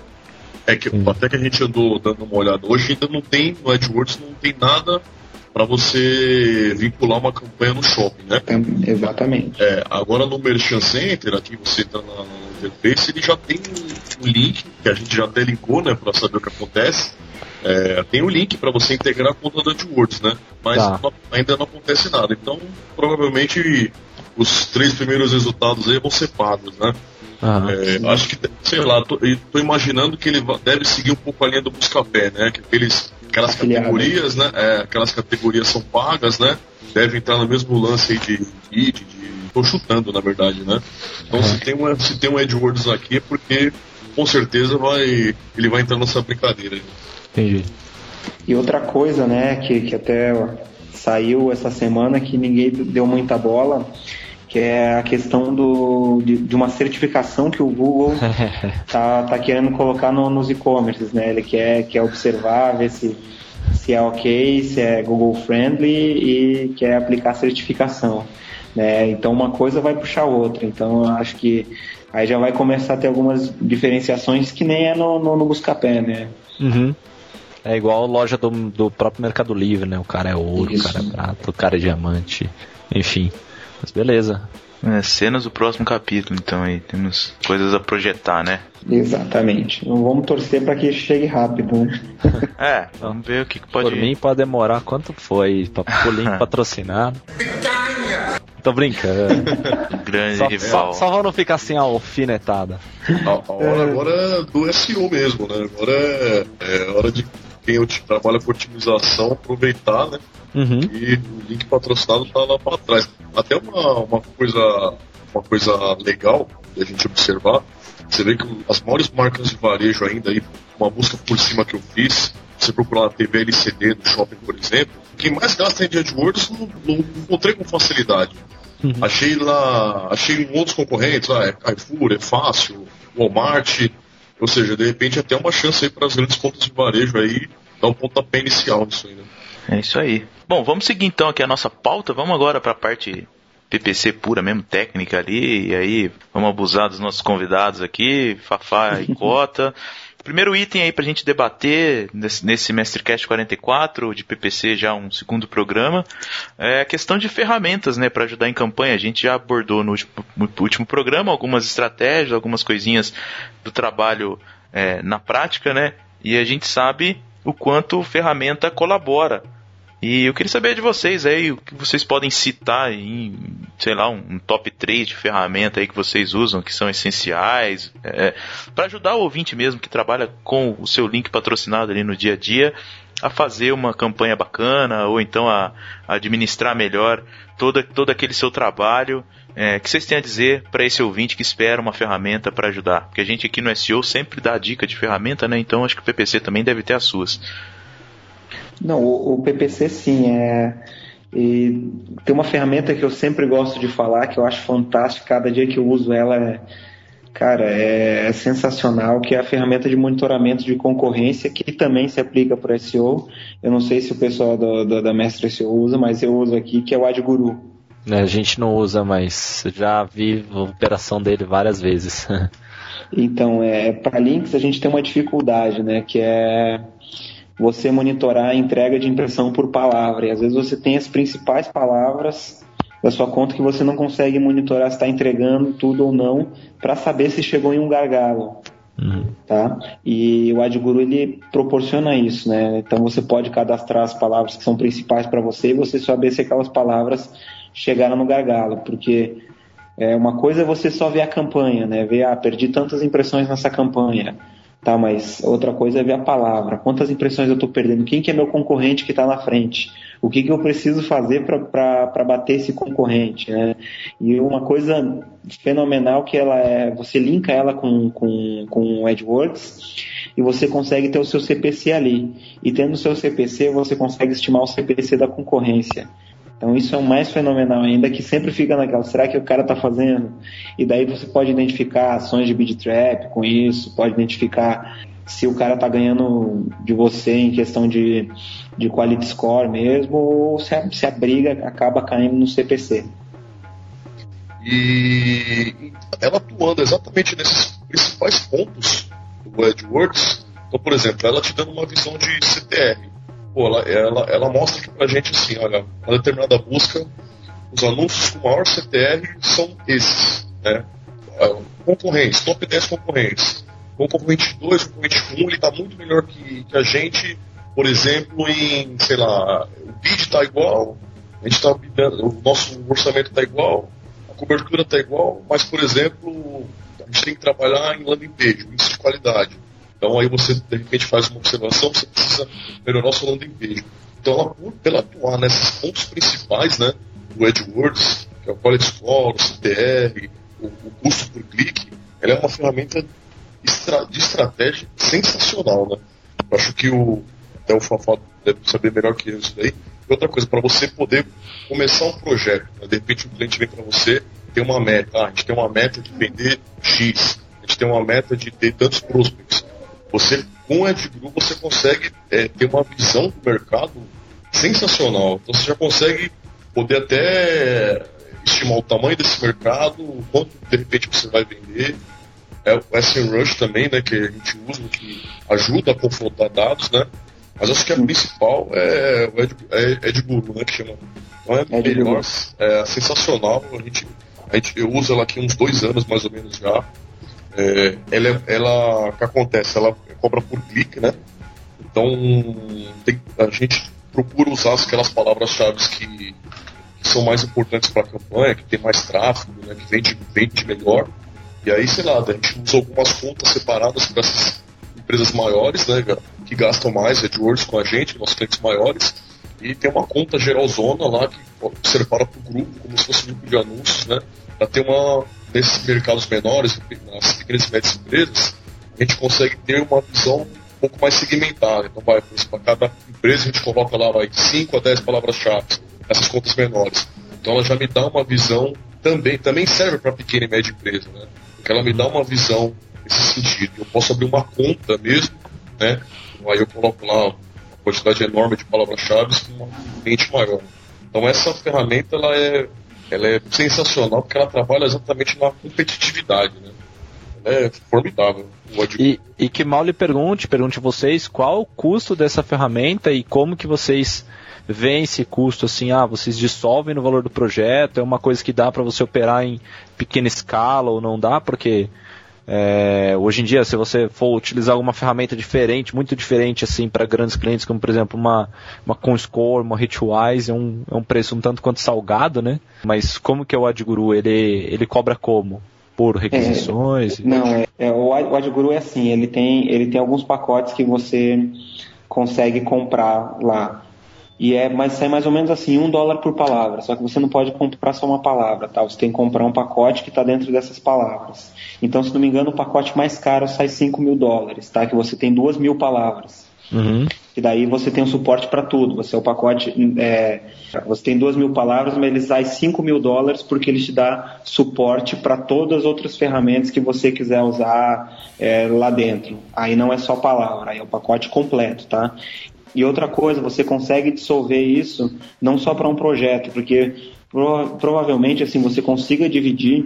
Até que a gente andou dando uma olhada, hoje ainda não tem, no AdWords não tem nada para você vincular uma campanha no shopping, né? Exatamente. Agora no Merchant Center, aqui você entra na interface, ele já tem um link, que a gente já até linkou, né, para saber o que acontece. Tem um link para você integrar a conta da AdWords, né? Mas ainda não acontece nada. Então, provavelmente, os 3 primeiros resultados aí vão ser pagos, né? Acho que, sei lá, tô imaginando que ele deve seguir um pouco a linha do Buscapé, né? Que aquelas categorias, né? Aquelas categorias são pagas, né? Deve entrar no mesmo lance aí tô chutando, na verdade, né? Então se tem um AdWords aqui é porque com certeza ele vai entrar nessa brincadeira. Entendi. E outra coisa, né, que até saiu essa semana que ninguém deu muita bola, que é a questão de uma certificação que o Google tá querendo colocar nos e-commerces, né? Ele quer observar, ver se é ok, se é Google friendly e quer aplicar certificação, né? Então uma coisa vai puxar a outra. Então eu acho que aí já vai começar a ter algumas diferenciações que nem é no Buscapé, né? Uhum. É igual a loja do próprio Mercado Livre, né? O cara é ouro, o cara é prata, o cara é diamante, enfim. Mas beleza. Cenas do próximo capítulo, então aí temos coisas a projetar, né? Exatamente. Não vamos torcer para que chegue rápido, né? Vamos ver o que pode... Por mim pode demorar quanto foi, pro link patrocinado. Tô brincando. Grande rival. Só pra não ficar assim alfinetada. A hora agora do SEO mesmo, né? Agora é hora de quem trabalha com otimização aproveitar, né? Uhum. E o link patrocinado tá lá para trás. Até uma coisa legal da gente observar, você vê que as maiores marcas de varejo ainda, aí, uma busca por cima que eu fiz, você procurar na TV LCD do shopping, por exemplo, quem mais gasta em AdWords não encontrei com facilidade. Uhum. Achei em outros concorrentes, Carrefour, é fácil, Walmart, ou seja, de repente até uma chance aí para as grandes contas de varejo aí dar um pontapé inicial nisso aí, né? É isso aí. Bom, vamos seguir então aqui a nossa pauta. Vamos agora para a parte PPC pura mesmo, técnica ali. E aí vamos abusar dos nossos convidados aqui, Fafá e Cota. Primeiro item aí para a gente debater nesse Mastercast 44 de PPC, já um segundo programa, é a questão de ferramentas, né, para ajudar em campanha. A gente já abordou no último programa algumas estratégias, algumas coisinhas do trabalho na prática, né? E a gente sabe o quanto ferramenta colabora. E eu queria saber de vocês aí, o que vocês podem citar em, sei lá, um top 3 de ferramenta aí que vocês usam, que são essenciais, para ajudar o ouvinte mesmo que trabalha com o seu link patrocinado ali no dia a dia, a fazer uma campanha bacana, ou então a administrar melhor todo aquele seu trabalho. O que vocês têm a dizer para esse ouvinte que espera uma ferramenta para ajudar? Porque a gente aqui no SEO sempre dá dica de ferramenta, né? Então acho que o PPC também deve ter as suas. Não, o PPC sim, e tem uma ferramenta que eu sempre gosto de falar, que eu acho fantástica, cada dia que eu uso ela, é sensacional, que é a ferramenta de monitoramento de concorrência, que também se aplica para o SEO. Eu não sei se o pessoal da Mestre SEO usa, mas eu uso aqui, que é o AdGuru. A gente não usa, mas já vi a operação dele várias vezes. Então, para links a gente tem uma dificuldade, né, que é você monitorar a entrega de impressão por palavra. E às vezes você tem as principais palavras da sua conta que você não consegue monitorar se está entregando tudo ou não, para saber se chegou em um gargalo. Tá? E o AdGuru ele proporciona isso, né? Então você pode cadastrar as palavras que são principais para você e você saber se aquelas palavras chegaram no gargalo, porque uma coisa é você só ver a campanha, né? Ver, perdi tantas impressões nessa campanha. Tá, mas outra coisa é ver a palavra. Quantas impressões eu estou perdendo? Quem que é meu concorrente que está na frente? O que eu preciso fazer para bater esse concorrente, né? E uma coisa fenomenal que você linka ela com o AdWords e você consegue ter o seu CPC ali. E tendo o seu CPC, você consegue estimar o CPC da concorrência. Então isso é o mais fenomenal ainda, que sempre fica naquela, será que o cara está fazendo? E daí você pode identificar ações de bid trap com isso, pode identificar se o cara está ganhando de você em questão de quality score mesmo, ou se a briga acaba caindo no CPC. E ela atuando exatamente nesses principais pontos do AdWords, então, por exemplo, ela te dando uma visão de CTR. Pô, ela mostra aqui pra gente assim, olha, uma determinada busca, os anúncios com maior CTR são esses, né? Concorrentes, top 10 concorrentes. Concorrente 2, concorrente 1, ele tá muito melhor que a gente, por exemplo, em, sei lá, o bid tá igual, a gente tá bidando, o nosso orçamento tá igual, a cobertura está igual, mas, por exemplo, a gente tem que trabalhar em landing page, índice de qualidade. Então aí você, de repente, faz uma observação, você precisa melhorar o seu landing page. Então, pela atuar nesses pontos principais, né, do AdWords, que é o Quality Score, o CTR, o custo por clique, ela é uma ferramenta de estratégia sensacional, né? Eu acho que até o Fafá deve saber melhor que isso daí. E outra coisa, para você poder começar um projeto, né? De repente o cliente vem para você, tem uma meta, a gente tem uma meta de vender X, a gente tem uma meta de ter tantos prospects. Você, com o AdGuru, você consegue ter uma visão do mercado sensacional. Então você já consegue poder até estimar o tamanho desse mercado, quanto de repente você vai vender. O SEMrush também, né, que a gente usa, que ajuda a confrontar dados, né? Mas acho que a principal é o AdGuru, né, que chama. Então é melhor, é sensacional. Eu uso ela aqui uns 2 anos mais ou menos já. O que acontece? Ela cobra por clique, né? Então a gente procura usar aquelas palavras-chave que são mais importantes para a campanha, que tem mais tráfego, né? Que vende melhor. E aí, sei lá, a gente usa algumas contas separadas para essas empresas maiores, né? Que gastam mais AdWords com a gente, nossos clientes maiores. E tem uma conta geralzona lá que separa para o grupo, como se fosse um grupo de anúncios, né? Para ter nesses mercados menores, nas pequenas e médias empresas, a gente consegue ter uma visão um pouco mais segmentada. Então, para cada empresa, a gente coloca lá 5 a 10 palavras-chave, essas contas menores. Então, ela já me dá uma visão, também serve para pequena e média empresa, né? Porque ela me dá uma visão nesse sentido. Eu posso abrir uma conta mesmo, né? Aí eu coloco lá uma quantidade enorme de palavras-chave com um cliente maior. Então, essa ferramenta, ela é sensacional, porque ela trabalha exatamente na competitividade, né? Ela é formidável. E que mal lhe pergunte vocês qual o custo dessa ferramenta e como que vocês veem esse custo, assim, vocês dissolvem no valor do projeto, é uma coisa que dá para você operar em pequena escala ou não dá, porque hoje em dia, se você for utilizar alguma ferramenta diferente, muito diferente assim para grandes clientes, como por exemplo uma Comscore, uma Hitwise, é um preço um tanto quanto salgado, né? Mas como que é o AdGuru? Ele cobra como? Por requisições? O AdGuru é assim, ele tem alguns pacotes que você consegue comprar lá. Mas sai mais ou menos assim, $1 por palavra, só que você não pode comprar só uma palavra, tá? Você tem que comprar um pacote que está dentro dessas palavras. Então, se não me engano, o pacote mais caro sai $5.000, tá? Que você tem 2.000 palavras. Uhum. E daí você tem um suporte para tudo. Você você tem 2.000 palavras, mas ele sai $5.000 porque ele te dá suporte para todas as outras ferramentas que você quiser usar lá dentro. Aí não é só palavra, aí é o pacote completo, tá? E outra coisa, você consegue dissolver isso não só para um projeto, porque provavelmente assim você consiga dividir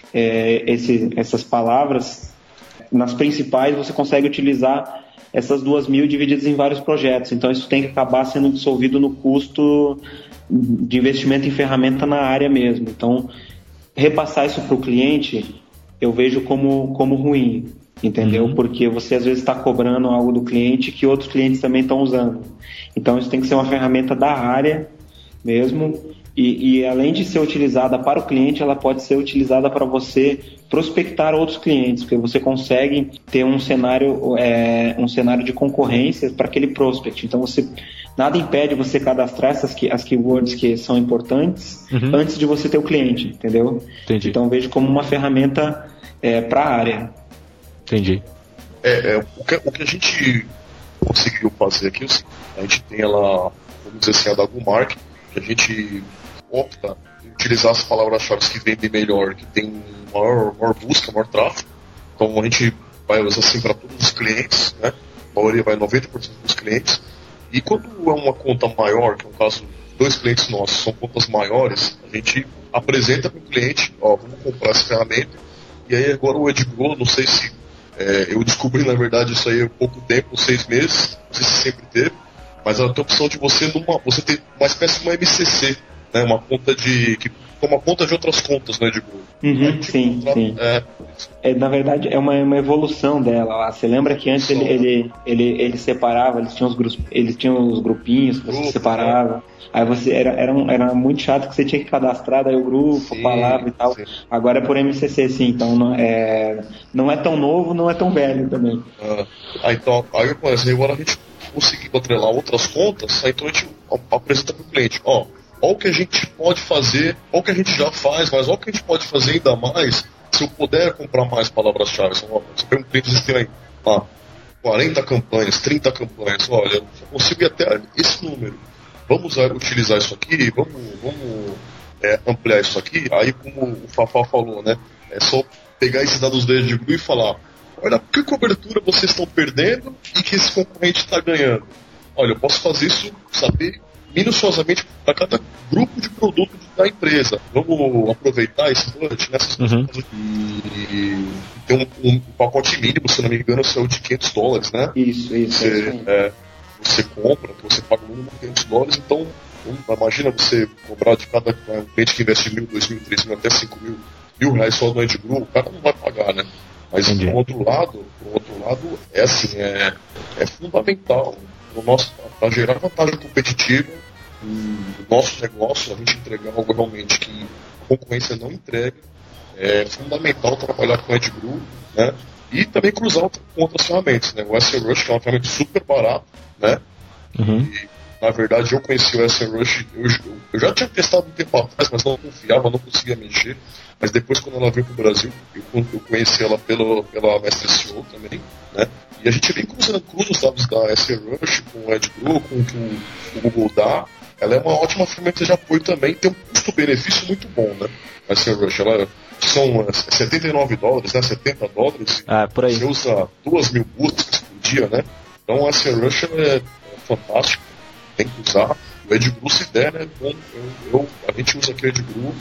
essas palavras nas principais, você consegue utilizar essas 2.000 divididas em vários projetos. Então isso tem que acabar sendo dissolvido no custo de investimento em ferramenta na área mesmo. Então repassar isso para o cliente eu vejo como ruim. Entendeu? Porque você às vezes está cobrando algo do cliente que outros clientes também estão usando. Então isso tem que ser uma ferramenta da área mesmo. E além de ser utilizada para o cliente, ela pode ser utilizada para você prospectar outros clientes, porque você consegue ter um cenário de concorrência para aquele prospect. Então nada impede você cadastrar as keywords que são importantes antes de você ter o cliente, entendeu? Entendi. Então vejo como uma ferramenta para a área. Entendi. O que a gente conseguiu fazer aqui, a gente tem ela, vamos dizer assim, a da GoMark, que a gente opta em utilizar as palavras-chave que vendem melhor, que tem maior busca, maior tráfego. Então a gente vai usar assim para todos os clientes, né? A maioria vai 90% dos clientes. E quando é uma conta maior, que é um caso de 2 clientes nossos, são contas maiores, a gente apresenta para o cliente, vamos comprar essa ferramenta. E aí agora o AdGuru, não sei se eu descobri, na verdade, isso aí há pouco tempo, 6 meses, não sei se sempre teve, mas ela tem a opção de você ter uma espécie de uma MCC né? Uma conta que toma conta de outras contas, né, sim. Na verdade, é uma evolução dela. Você lembra que antes ele separava, eles tinham os grupinhos que você separava. Aí você era muito chato que você tinha que cadastrar daí o grupo, a palavra e tal. Sim. Agora é por MCC, sim. Então não é tão novo, não é tão velho também. Então, aí agora a gente conseguiu atrelar outras contas, então a gente apresenta para o cliente, olha o que a gente pode fazer, olha o que a gente já faz, mas olha o que a gente pode fazer ainda mais se eu puder comprar mais palavras-chave. Você tem um cliente que tem aí 40 campanhas, 30 campanhas, olha, eu consigo ir até esse número. Vamos utilizar isso aqui, vamos ampliar isso aqui. Aí, como o Fafá falou, né, é só pegar esses dados da EdGru e falar, olha, que cobertura vocês estão perdendo e que esse concorrente está ganhando. Olha, eu posso fazer isso, saber minuciosamente para cada grupo de produto da empresa. Vamos aproveitar esse budget nessas e tem um pacote mínimo, se não me engano, saiu de $500, né? Isso. Você compra, você paga o mínimo $500, então imagina você cobrar de cada cliente que investe $1.000, $2.000, $3.000, até $5.000 só no EdGru, o cara não vai pagar, né? Mas por outro lado, é assim, é fundamental para gerar vantagem competitiva no nosso negócio, a gente entregar algo realmente que a concorrência não entrega. É fundamental trabalhar com o EdGru, né? E também cruzar com outras ferramentas, né? O SEMrush, que é uma ferramenta super barata, né? E, na verdade, eu conheci o SEMrush, eu já tinha testado um tempo atrás, mas não confiava, não conseguia mexer. Mas depois, quando ela veio para o Brasil, eu conheci ela pela Mestre SEO também, né? E a gente vem cruza os dados da SEMrush com o EdGru, com o Google dá. Ela é uma ótima ferramenta de apoio também, tem um custo-benefício muito bom, né? A SEMrush, ela são $79, né? $70. Por aí. Você usa 2.000 buscas por dia, né? Então a SEMrush é fantástica, tem que usar. O EdGru, se der, né? A gente usa aqui o EdGru,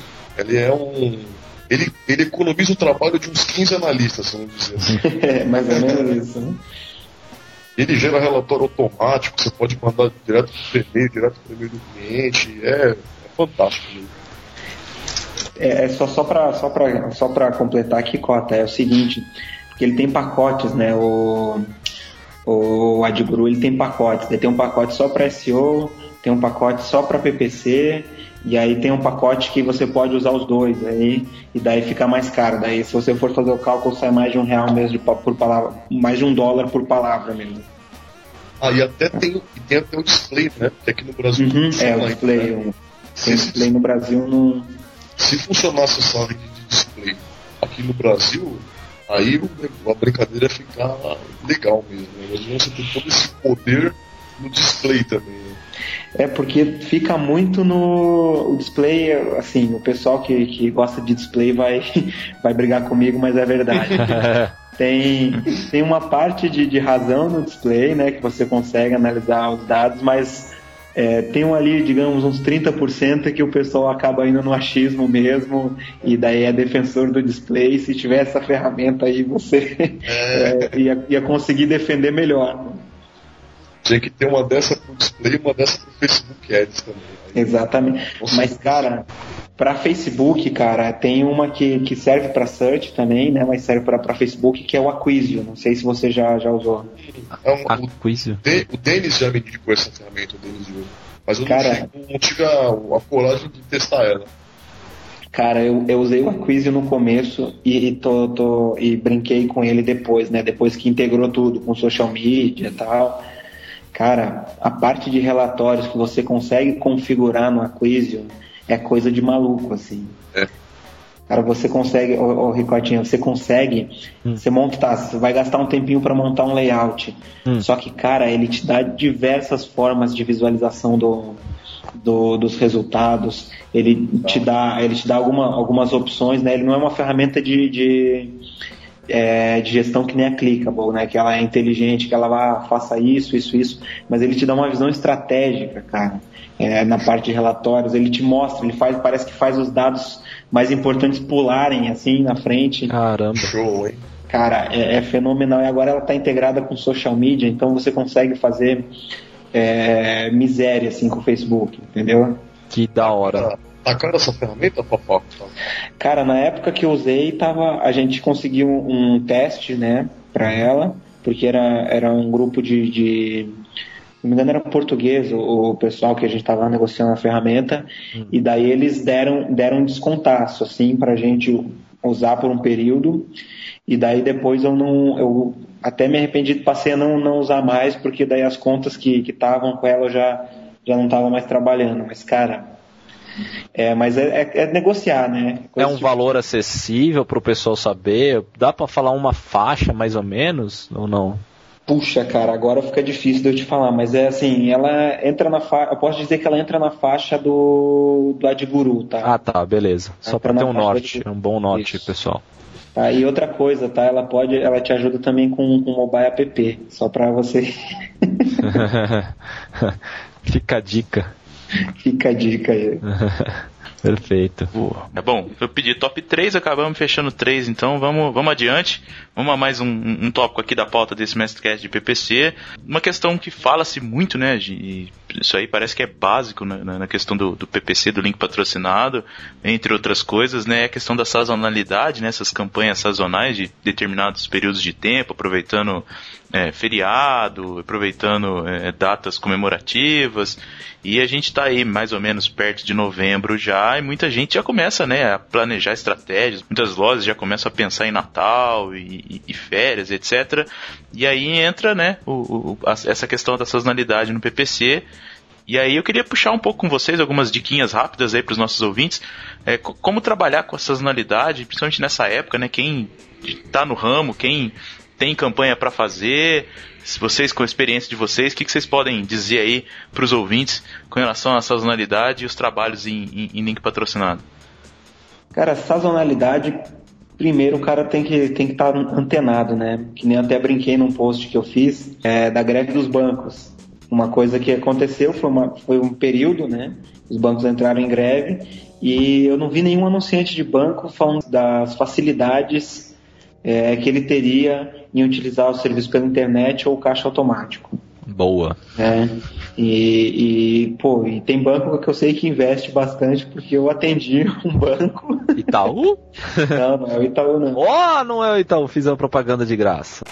ele economiza o trabalho de uns 15 analistas, vamos dizer assim. Mais ou menos isso, né? Ele gera relatório automático, você pode mandar direto para o e-mail do cliente, é fantástico mesmo. Só para completar aqui, Cota, é o seguinte, porque ele tem pacotes, né? O EdGru, ele tem pacotes, ele tem um pacote só para SEO, tem um pacote só para PPC, e aí tem um pacote que você pode usar os dois, aí, e daí fica mais caro. Daí, se você for fazer o cálculo, sai mais de R$1 mesmo por palavra, mais de $1 por palavra mesmo. E até tem até o display, né? Que aqui no Brasil o display. Né? O display no Brasil não. Se funcionasse essa área de display aqui no Brasil, aí a brincadeira ia ficar legal mesmo. Né? Você tem todo esse poder no display também. Porque fica muito no display, assim, o pessoal que gosta de display vai brigar comigo, mas é verdade. Tem uma parte de razão no display, né, que você consegue analisar os dados, mas tem ali, digamos, uns 30% que o pessoal acaba indo no achismo mesmo, e daí é defensor do display. Se tiver essa ferramenta aí, você ia conseguir defender melhor, né? Tinha que ter uma dessa pro display e uma dessa pro Facebook Ads também. Exatamente. Mas, cara, para Facebook, cara, tem uma que serve para search também, né? Mas serve para Facebook, que é o Acquisio. Não sei se você já usou. Acquisio. O Denis já me indicou essa ferramenta, o Denis Diogo. Mas eu não tive a coragem de testar ela. Cara, eu usei o Acquisio no começo e brinquei com ele depois, né? Depois que integrou tudo com social media e tal. Cara, a parte de relatórios que você consegue configurar no Acquisio é coisa de maluco, assim. Cara, você consegue, Ricotinha, você consegue, você vai gastar um tempinho para montar um layout. Só que, cara, ele te dá diversas formas de visualização dos resultados. Ele te dá algumas opções, né? Ele não é uma ferramenta de gestão que nem a Clickable, né? Que ela é inteligente, que ela faça isso, mas ele te dá uma visão estratégica, cara. Na parte de relatórios, ele te mostra, parece que faz os dados mais importantes pularem assim na frente. Caramba. Show, hein? Cara, é fenomenal. E agora ela está integrada com social media, então você consegue fazer miséria assim com o Facebook, entendeu? Que da hora. Tá cara essa ferramenta, Fafá? Cara, na época que eu usei, a gente conseguiu um teste, né, pra ela, porque era um grupo de não me engano era português, o pessoal que a gente estava negociando a ferramenta, e daí eles deram um descontaço, assim, pra gente usar por um período, e daí depois eu até me arrependi, passei a não usar mais, porque daí as contas que estavam com ela eu já não estava mais trabalhando, mas cara, mas é negociar, né? É um valor acessível para o pessoal saber? Dá para falar uma faixa mais ou menos, ou não? Puxa, cara, agora fica difícil de eu te falar, mas é assim, ela entra na faixa, eu posso dizer que ela entra na faixa do Adguru, tá? Ah, tá, beleza. Só para ter um norte, um bom norte, isso, pessoal. Tá, e outra coisa, tá? Ela te ajuda também com o mobile app, só para você. Fica a dica. Fica a dica aí. Perfeito. É bom, eu pedi top 3, acabamos fechando 3, então vamos adiante. Vamos a mais um tópico aqui da pauta desse Mastercast de PPC. Uma questão que fala-se muito, né? Isso aí parece que é básico na questão do PPC, do link patrocinado, entre outras coisas, né? É a questão da sazonalidade, né? Essas campanhas sazonais de determinados períodos de tempo, aproveitando feriado, aproveitando datas comemorativas. E a gente está aí mais ou menos perto de novembro já, e muita gente já começa, né, a planejar estratégias, muitas lojas já começam a pensar em Natal e férias, etc. E aí entra, né, essa questão da sazonalidade no PPC. E aí eu queria puxar um pouco com vocês algumas diquinhas rápidas aí para os nossos ouvintes, como trabalhar com a sazonalidade, principalmente nessa época, né, quem está no ramo, quem tem campanha para fazer. Se vocês, com a experiência de vocês, o que vocês podem dizer aí para os ouvintes com relação à sazonalidade e os trabalhos em link patrocinado? Cara, sazonalidade, primeiro o cara tem que estar antenado, né? Que nem até brinquei num post que eu fiz da greve dos bancos. Uma coisa que aconteceu foi um período, né? Os bancos entraram em greve e eu não vi nenhum anunciante de banco falando das facilidades que ele teria em utilizar o serviço pela internet ou caixa automático. Boa. E tem banco que eu sei que investe bastante, porque eu atendi um banco. Itaú? Não é o Itaú, não. Não é o Itaú, fiz uma propaganda de graça.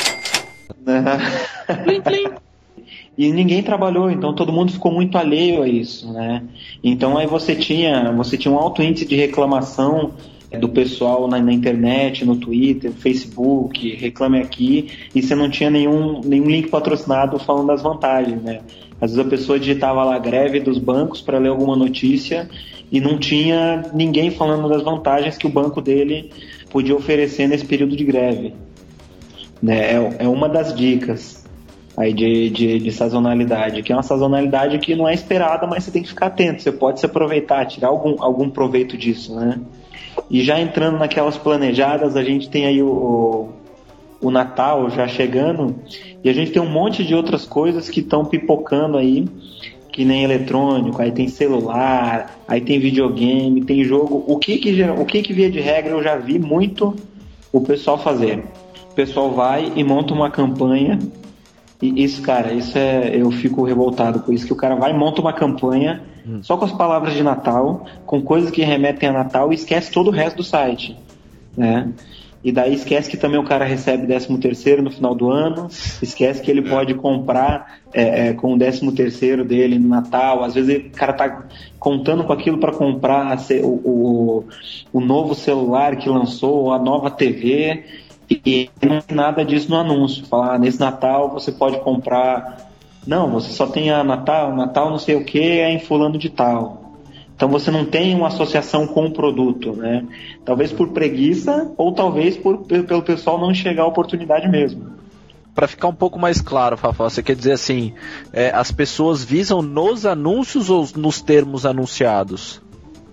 Plim, plim. E ninguém trabalhou, então todo mundo ficou muito alheio a isso, né? Então aí você tinha um alto índice de reclamação do pessoal na internet, no Twitter, Facebook, Reclame Aqui, e você não tinha nenhum link patrocinado falando das vantagens, né? Às vezes a pessoa digitava lá greve dos bancos para ler alguma notícia e não tinha ninguém falando das vantagens que o banco dele podia oferecer nesse período de greve, né? É uma das dicas aí de sazonalidade, que é uma sazonalidade que não é esperada, mas você tem que ficar atento, você pode se aproveitar, tirar algum proveito disso, né? E já entrando naquelas planejadas, a gente tem aí o Natal já chegando, e a gente tem um monte de outras coisas que estão pipocando aí, que nem eletrônico, aí tem celular, aí tem videogame, tem jogo. O que via de regra eu já vi muito o pessoal fazer. O pessoal vai e monta uma campanha, e isso, cara, eu fico revoltado com isso, que o cara vai e monta uma campanha só com as palavras de Natal, com coisas que remetem a Natal, e esquece todo o resto do site, né? E daí esquece que também o cara recebe 13º no final do ano, esquece que ele pode comprar com o 13º dele no Natal. Às vezes o cara tá contando com aquilo para comprar o novo celular que lançou, a nova TV, e não tem nada disso no anúncio. Falar, nesse Natal você pode comprar... Não, você só tem a Natal não sei o que, em fulano de tal. Então você não tem uma associação com o produto, né? Talvez por preguiça ou talvez pelo pessoal não enxergar a oportunidade mesmo. Para ficar um pouco mais claro, Fafá, você quer dizer assim, as pessoas visam nos anúncios ou nos termos anunciados?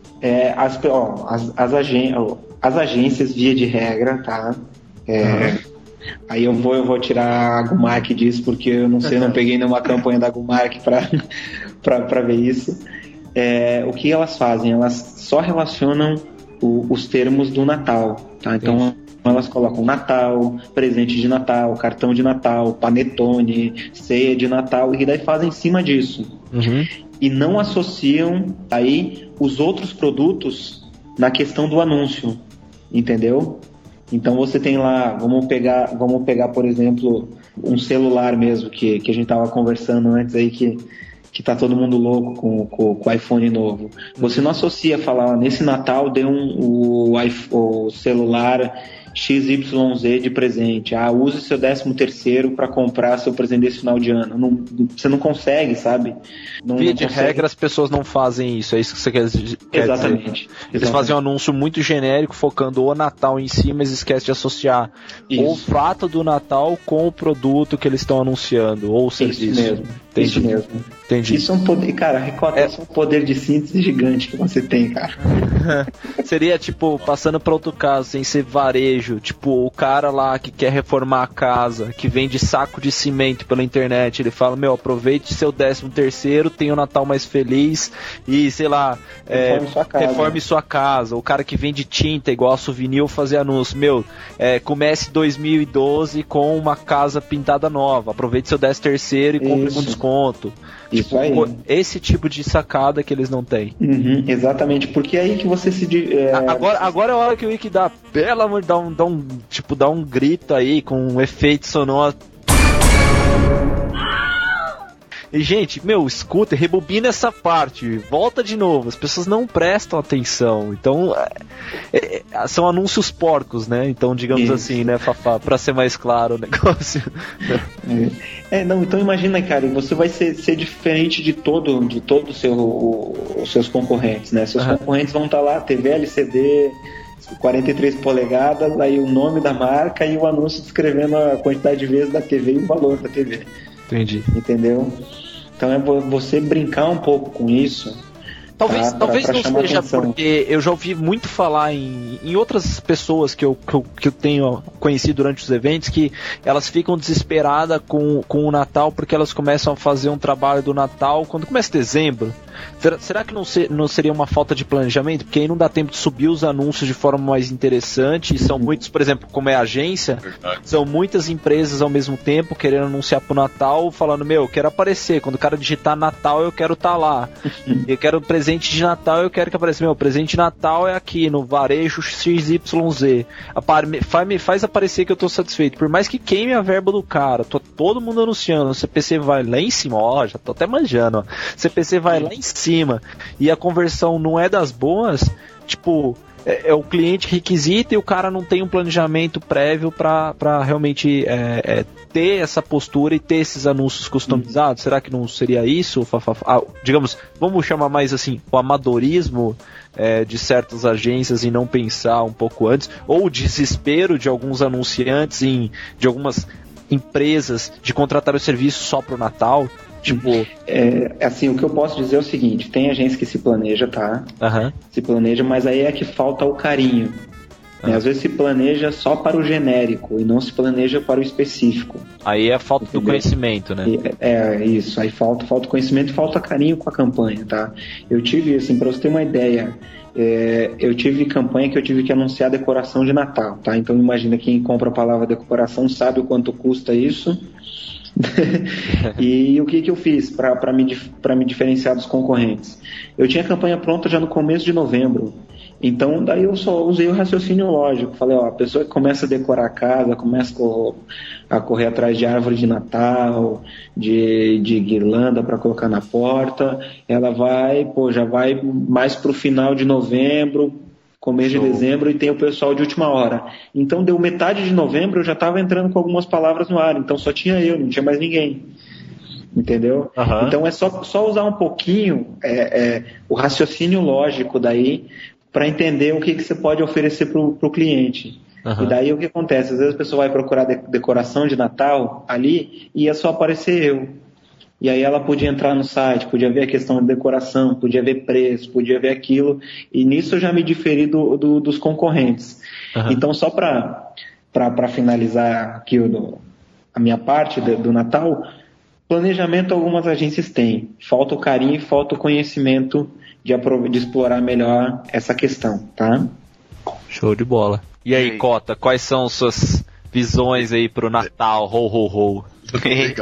As agências, via de regra, tá? Aí eu vou tirar a Gumark disso, porque eu não sei, não peguei nenhuma campanha da Gumark para ver isso. O que elas fazem? Elas só relacionam os termos do Natal, tá? Então elas colocam Natal, presente de Natal, cartão de Natal, panetone, ceia de Natal, e daí fazem em cima disso. e não associam aí os outros produtos na questão do anúncio, entendeu? Então você tem lá, vamos pegar por exemplo, um celular mesmo, que a gente estava conversando antes aí, que tá todo mundo louco com o iPhone novo. Você não associa falar, nesse Natal dê o celular XYZ de presente. Use seu 13º para comprar seu presente desse final de ano. Você não consegue, sabe? Via de regra, as pessoas não fazem isso. É isso que você quer Exatamente. dizer. Eles fazem um anúncio muito genérico, focando o Natal em si, mas esquece de associar o fato do Natal com o produto que eles estão anunciando, ou o serviço. Isso mesmo. Entendi. Isso mesmo. Entendi. Isso é um poder, cara, Ricota, isso é um poder de síntese gigante que você tem, cara. Seria, tipo, passando para outro caso, sem ser varejo, tipo, o cara lá que quer reformar a casa, que vende saco de cimento pela internet, ele fala, aproveite seu 13º, tenha o Natal mais feliz e, sei lá, reforme sua casa. O cara que vende tinta, igual a Souvenir, fazer anúncio, comece 2012 com uma casa pintada nova, aproveite seu 13º e compre com desconto. Isso aí. Esse tipo de sacada que eles não têm. Exatamente, porque é aí que você se... Agora é a hora que o Wiki dá um grito aí com um efeito sonoro. E, gente, escuta, rebobina essa parte, volta de novo, as pessoas não prestam atenção, então, são anúncios porcos, né, então, digamos assim, né, Fafá, pra ser mais claro o negócio. Então imagina, cara, você vai ser diferente de todo os seus concorrentes, né, seus concorrentes vão estar lá, TV LCD, 43 polegadas, aí o nome da marca e o anúncio descrevendo a quantidade de vezes da TV e o valor da TV. Entendi. Entendeu? Então é você brincar um pouco com isso. Talvez pra não seja atenção. Porque eu já ouvi muito falar em outras pessoas que eu tenho conhecido durante os eventos, que elas ficam desesperadas com o Natal porque elas começam a fazer um trabalho do Natal quando começa dezembro. Será que não seria uma falta de planejamento? Porque aí não dá tempo de subir os anúncios de forma mais interessante. E são muitos, por exemplo, como é a agência, são muitas empresas ao mesmo tempo querendo anunciar pro Natal, falando, eu quero aparecer. Quando o cara digitar Natal, eu quero estar lá. Eu quero presente de Natal, eu quero que apareça. Presente de Natal é aqui, no varejo XYZ. Faz aparecer que eu tô satisfeito. Por mais que queime a verba do cara, tô todo mundo anunciando, o CPC vai lá em cima, já tô até manjando, CPC vai lá em cima e a conversão não é das boas, é o cliente requisita e o cara não tem um planejamento prévio para realmente ter essa postura e ter esses anúncios customizados. Será que não seria isso? Digamos, vamos chamar mais assim, o amadorismo de certas agências em não pensar um pouco antes, ou o desespero de alguns anunciantes de algumas empresas de contratar o serviço só pro Natal. O que eu posso dizer é o seguinte, tem agência que se planeja, tá? Se planeja, mas aí é que falta o carinho. Às vezes se planeja só para o genérico e não se planeja para o específico. Aí é falta do conhecimento, né? Isso, aí falta conhecimento e falta carinho com a campanha, tá? Eu tive, assim, para você ter uma ideia, eu tive campanha que eu tive que anunciar decoração de Natal, tá? Então imagina, quem compra a palavra decoração sabe o quanto custa isso. E o que eu fiz para me diferenciar dos concorrentes? Eu tinha a campanha pronta já no começo de novembro. Então daí eu só usei o raciocínio lógico. Falei, a pessoa que começa a decorar a casa, começa a correr atrás de árvore de Natal, de guirlanda para colocar na porta, ela já vai mais pro final de novembro, começo de dezembro, e tem o pessoal de última hora. Então deu metade de novembro, eu já estava entrando com algumas palavras no ar, então só tinha eu, não tinha mais ninguém. Entendeu? Então é só usar um pouquinho o raciocínio lógico daí para entender o que você pode oferecer para o cliente. E daí o que acontece? Às vezes a pessoa vai procurar decoração de Natal ali e é só aparecer eu. E aí ela podia entrar no site, podia ver a questão de decoração, podia ver preço, podia ver aquilo, e nisso eu já me diferi dos concorrentes. Então, só para finalizar aqui a minha parte do Natal, planejamento algumas agências têm, falta o carinho e falta o conhecimento de explorar melhor essa questão, tá? Show de bola. E aí, Cota, quais são suas visões aí pro Natal? Ho, ho, ho. Legal.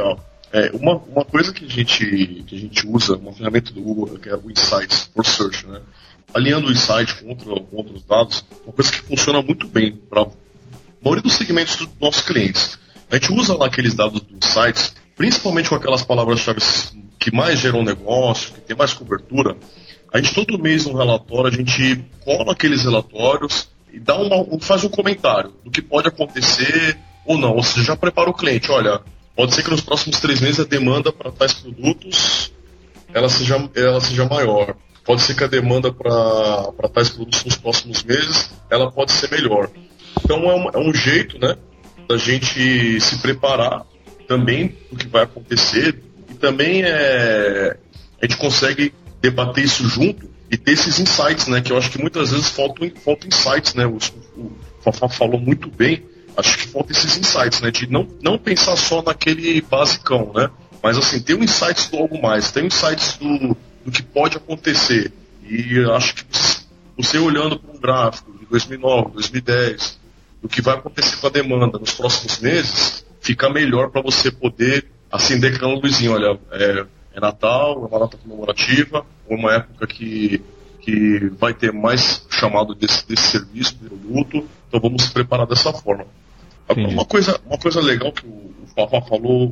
Uma coisa que a gente usa, uma ferramenta do Google, que é o Insights for Search, né? Alinhando o insight com outros dados, uma coisa que funciona muito bem para a maioria dos segmentos dos nossos clientes. A gente usa lá aqueles dados do Insights, principalmente com aquelas palavras-chave que mais geram negócio, que tem mais cobertura. A gente todo mês no relatório, a gente cola aqueles relatórios e faz um comentário do que pode acontecer ou não. Ou seja, já prepara o cliente, olha, pode ser que nos próximos 3 meses a demanda para tais produtos ela seja maior. Pode ser que a demanda para tais produtos nos próximos meses ela pode ser melhor. Então é um jeito, né, da gente se preparar também do que vai acontecer e também a gente consegue debater isso junto e ter esses insights, né, que eu acho que muitas vezes faltam insights, né, o Fafá falou muito bem, acho que faltam esses insights, né, de não pensar só naquele basicão, né, mas assim, ter um insights do algo mais, ter um insights do que pode acontecer. E acho que você olhando para um gráfico de 2009, 2010, do que vai acontecer com a demanda nos próximos meses, fica melhor para você poder acender aquela luzinha. Olha, é Natal, é uma data comemorativa, é uma época que vai ter mais chamado desse serviço, de produto, então vamos se preparar dessa forma. Uma coisa legal que o Fafá falou,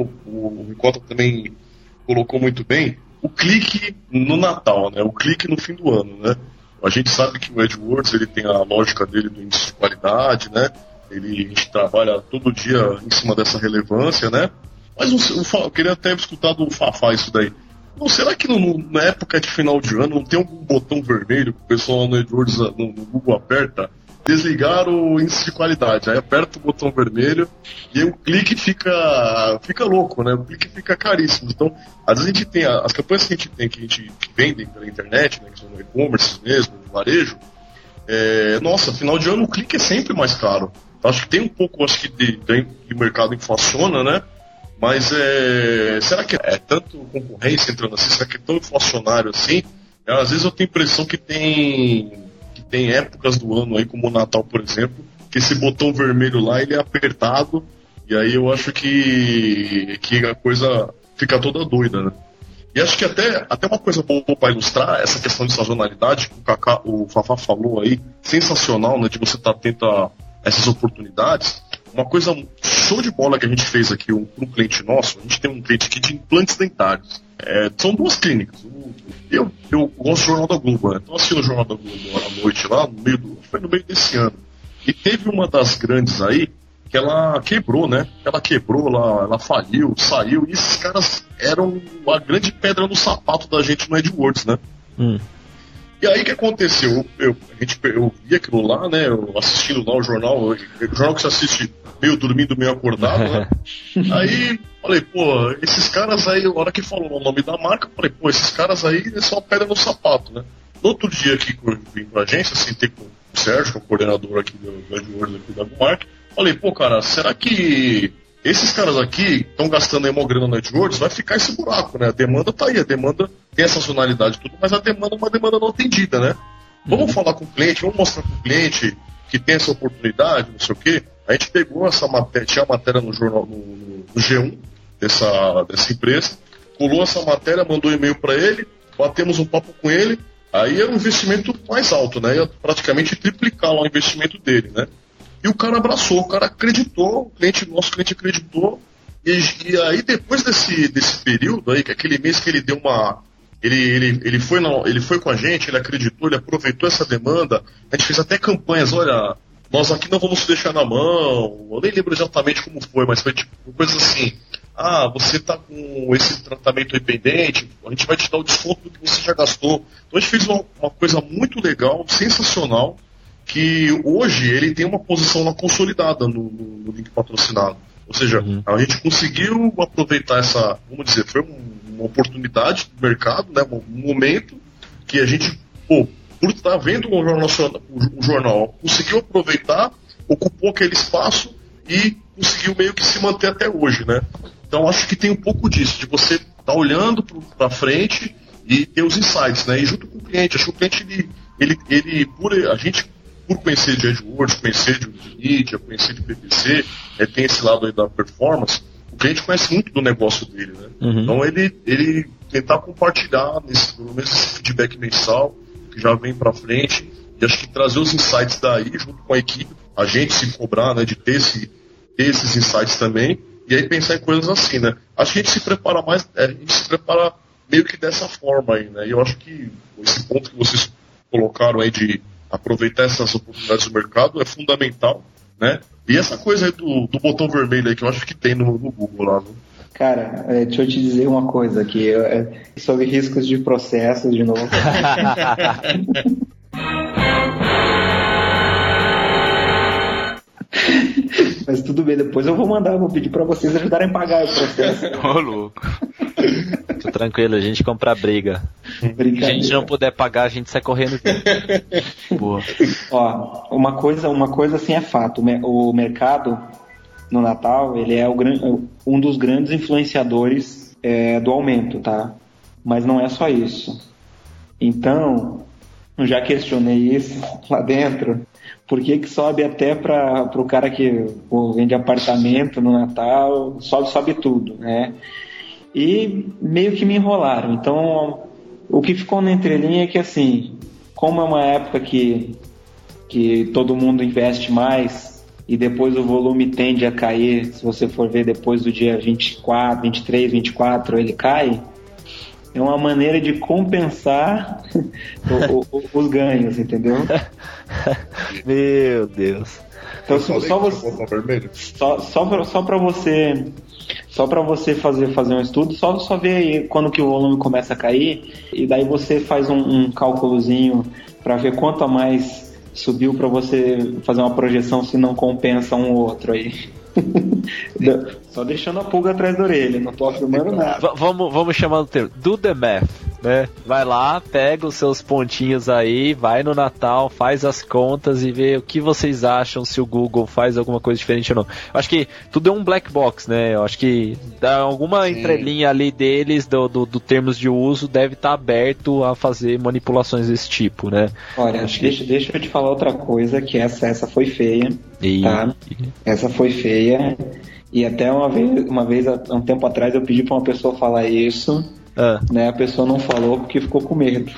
o Ricota também colocou muito bem, o clique no Natal, né? O clique no fim do ano, né? A gente sabe que o AdWords ele tem a lógica dele do índice de qualidade, né? A gente trabalha todo dia em cima dessa relevância, né? Mas eu queria até escutar do Fafá isso daí. Não, será que na época de final de ano não tem algum botão vermelho que o pessoal no AdWords, no Google aperta? Desligar o índice de qualidade, aí aperta o botão vermelho e aí o clique fica louco, né? O clique fica caríssimo. Então, às vezes a gente tem as campanhas que a gente tem, que vendem pela internet, né, que são no e-commerce mesmo, no varejo, nossa, final de ano o clique é sempre mais caro. Então, acho que tem um pouco de mercado inflaciona, né? Mas será que é tanto concorrência entrando assim? Será que é tão inflacionário assim? Às vezes eu tenho a impressão que tem épocas do ano aí, como o Natal, por exemplo, que esse botão vermelho lá, ele é apertado, e aí eu acho que a coisa fica toda doida, né? E acho que até uma coisa boa para ilustrar essa questão de sazonalidade, que o Fafá falou aí, sensacional, né, de você estar atento a essas oportunidades. Uma coisa show de bola que a gente fez aqui para um cliente nosso, a gente tem um cliente aqui de implantes dentários. São 2 clínicas. Eu gosto do Jornal da Globo, né? Então assisti o Jornal da Globo à noite lá, foi no meio desse ano. E teve uma das grandes aí, que ela quebrou, né? Ela quebrou, ela faliu, saiu, e esses caras eram a grande pedra no sapato da gente no AdWords, né? E aí o que aconteceu? Eu vi aquilo lá, né? Eu assistindo lá o jornal que você assiste meio dormindo, meio acordado, né? Aí falei, pô, esses caras aí, a hora que falou o nome da marca, falei, pô, esses caras aí são uma pedra no sapato, né? No outro dia aqui que eu vim pra agência, sentei com o Sérgio, que é o coordenador aqui do AdWords aqui da Goomark, falei, pô, cara, será que esses caras aqui estão gastando aí uma grana no AdWords, vai ficar esse buraco, né? A demanda tá aí, a demanda tem essa sazonalidade e tudo, mas a demanda é uma demanda não atendida, né? Vamos falar com o cliente, vamos mostrar para o cliente que tem essa oportunidade, não sei o quê. A gente pegou essa matéria, tinha a matéria no jornal, no G1 dessa empresa, colou essa matéria, mandou e-mail para ele, batemos um papo com ele, aí era um investimento mais alto, né? Ia praticamente triplicar lá o investimento dele, né? E o cara abraçou, o cara acreditou, nosso cliente acreditou, e aí depois desse período aí, que aquele mês que ele deu uma... Ele foi com a gente, ele acreditou, ele aproveitou essa demanda, a gente fez até campanhas, olha, nós aqui não vamos deixar na mão, eu nem lembro exatamente como foi, mas foi tipo coisa assim, você está com esse tratamento aí pendente, a gente vai te dar o desconto do que você já gastou. Então a gente fez uma coisa muito legal, sensacional, que hoje ele tem uma posição lá consolidada no link patrocinado. Ou seja, a gente conseguiu aproveitar essa, vamos dizer, foi uma oportunidade do mercado, né, um momento que a gente, por estar vendo o jornal, conseguiu aproveitar, ocupou aquele espaço e conseguiu meio que se manter até hoje, né? Então acho que tem um pouco disso, de você estar olhando para frente e ter os insights, né? E junto com o cliente, acho que o cliente, a gente, por conhecer de AdWords, conhecer de mídia, conhecer de PPC, tem esse lado aí da performance, o cliente conhece muito do negócio dele, né? Uhum. Então ele tentar compartilhar pelo menos esse feedback mensal que já vem para frente, e acho que trazer os insights daí junto com a equipe, a gente se cobrar, né, de ter esses insights também, e aí pensar em coisas assim, né? Acho que a gente se prepara meio que dessa forma aí, né? E eu acho que esse ponto que vocês colocaram aí de aproveitar essas oportunidades do mercado é fundamental, né? E essa coisa aí do botão vermelho aí que eu acho que tem no Google lá, né? Cara, deixa eu te dizer uma coisa aqui, sobre riscos de processo de novo. Mas tudo bem, depois eu vou pedir pra vocês ajudarem a pagar o processo. Ô, louco. Tô tranquilo, a gente compra briga. Se a gente não puder pagar, a gente sai correndo. Boa. Ó, uma coisa assim é fato, o mercado no Natal, ele é um dos grandes influenciadores do aumento, tá? Mas não é só isso. Então, eu já questionei isso lá dentro. Por que sobe até para o cara que vende apartamento no Natal, sobe tudo, né? E meio que me enrolaram. Então, o que ficou na entrelinha é que, assim, como é uma época que todo mundo investe mais e depois o volume tende a cair, se você for ver depois do dia 24, 23, 24, ele cai, é uma maneira de compensar os ganhos, entendeu? Meu Deus. Então, só para você fazer um estudo, só ver aí quando que o volume começa a cair, e daí você faz um cálculozinho para ver quanto a mais subiu, para você fazer uma projeção se não compensa um ou outro aí. Só deixando a pulga atrás da orelha, não tô afirmando nada. Vamos chamar o termo, do the math, né? Vai lá, pega os seus pontinhos aí, vai no Natal, faz as contas e vê o que vocês acham, se o Google faz alguma coisa diferente ou não. Eu acho que tudo é um black box, né? Eu acho que dá alguma entrelinha ali deles, do termos de uso, deve estar aberto a fazer manipulações desse tipo, né? Olha, deixa eu te falar outra coisa, que essa foi feia, tá? Essa foi feia. E até uma vez, há um tempo atrás, eu pedi pra uma pessoa falar isso, né? A pessoa não falou porque ficou com medo.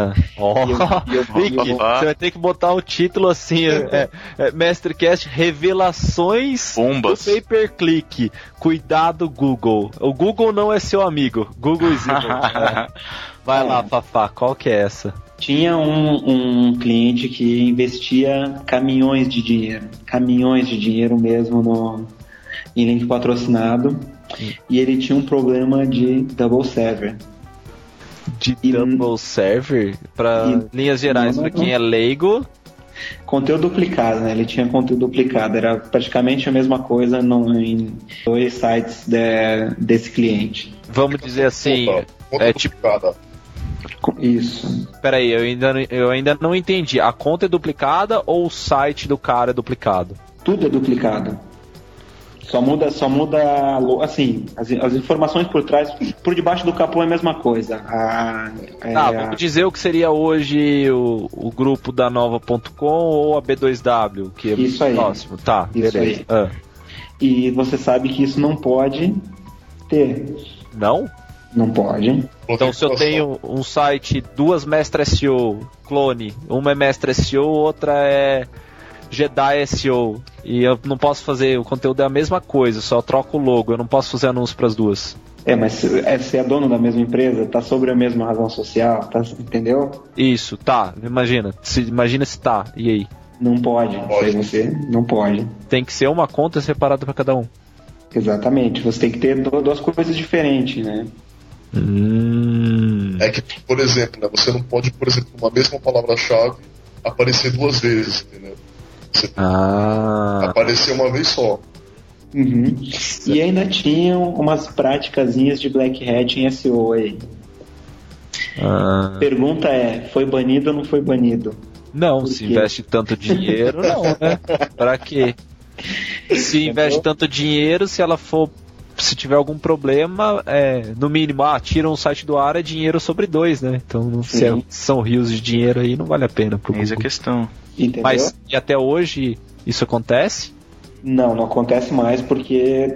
Você vai ter que botar o título assim, Mastercast Revelações Bombas do Pay-Per-Click. Cuidado, Google. O Google não é seu amigo. Google is evil. Vai lá, Fafá, qual que é essa? Tinha um cliente que investia caminhões de dinheiro mesmo em link patrocinado, e ele tinha um problema de double server. Double server? Para linhas gerais, para quem é leigo. Conteúdo duplicado, né? Ele tinha conteúdo duplicado, era praticamente a mesma coisa em 2 sites desse cliente. Vamos dizer assim, tipo... Isso. Peraí, eu ainda não entendi. A conta é duplicada ou o site do cara é duplicado? Tudo é duplicado. Só muda assim, as informações por trás, por debaixo do capô é a mesma coisa. Vamos dizer o que seria hoje o grupo da Nova.com ou a B2W, que é isso aí. Próximo. Tá, isso beleza. Aí. E você sabe que isso não pode ter. Não? Não pode. Então, se eu tenho um site, 2 Mestre SEO, clone, uma é Mestre SEO, outra é Jedi SEO, e eu não posso fazer, o conteúdo é a mesma coisa, só troco o logo, eu não posso fazer anúncio para as duas. Mas se é dono da mesma empresa, tá sobre a mesma razão social, tá, entendeu? Isso, tá, imagina se tá, e aí? Não pode. Você não pode. Tem que ser uma conta separada para cada um. Exatamente, você tem que ter 2 coisas diferentes, né? É que, por exemplo, né, você não pode, por exemplo, uma mesma palavra-chave aparecer 2 vezes, entendeu? Você aparecer uma vez só. Uhum. E ainda tinham umas praticazinhas de Black Hat em SEO aí. Pergunta foi banido ou não foi banido? Não, se investe tanto dinheiro, não, né? Pra quê? Se investe tanto dinheiro, se tiver algum problema, no mínimo, tira um site do ar, é dinheiro sobre 2, né? Então, se são rios de dinheiro aí, não vale a pena pro Google. Eis a questão. Entendeu? Mas, e até hoje, isso acontece? Não acontece mais, porque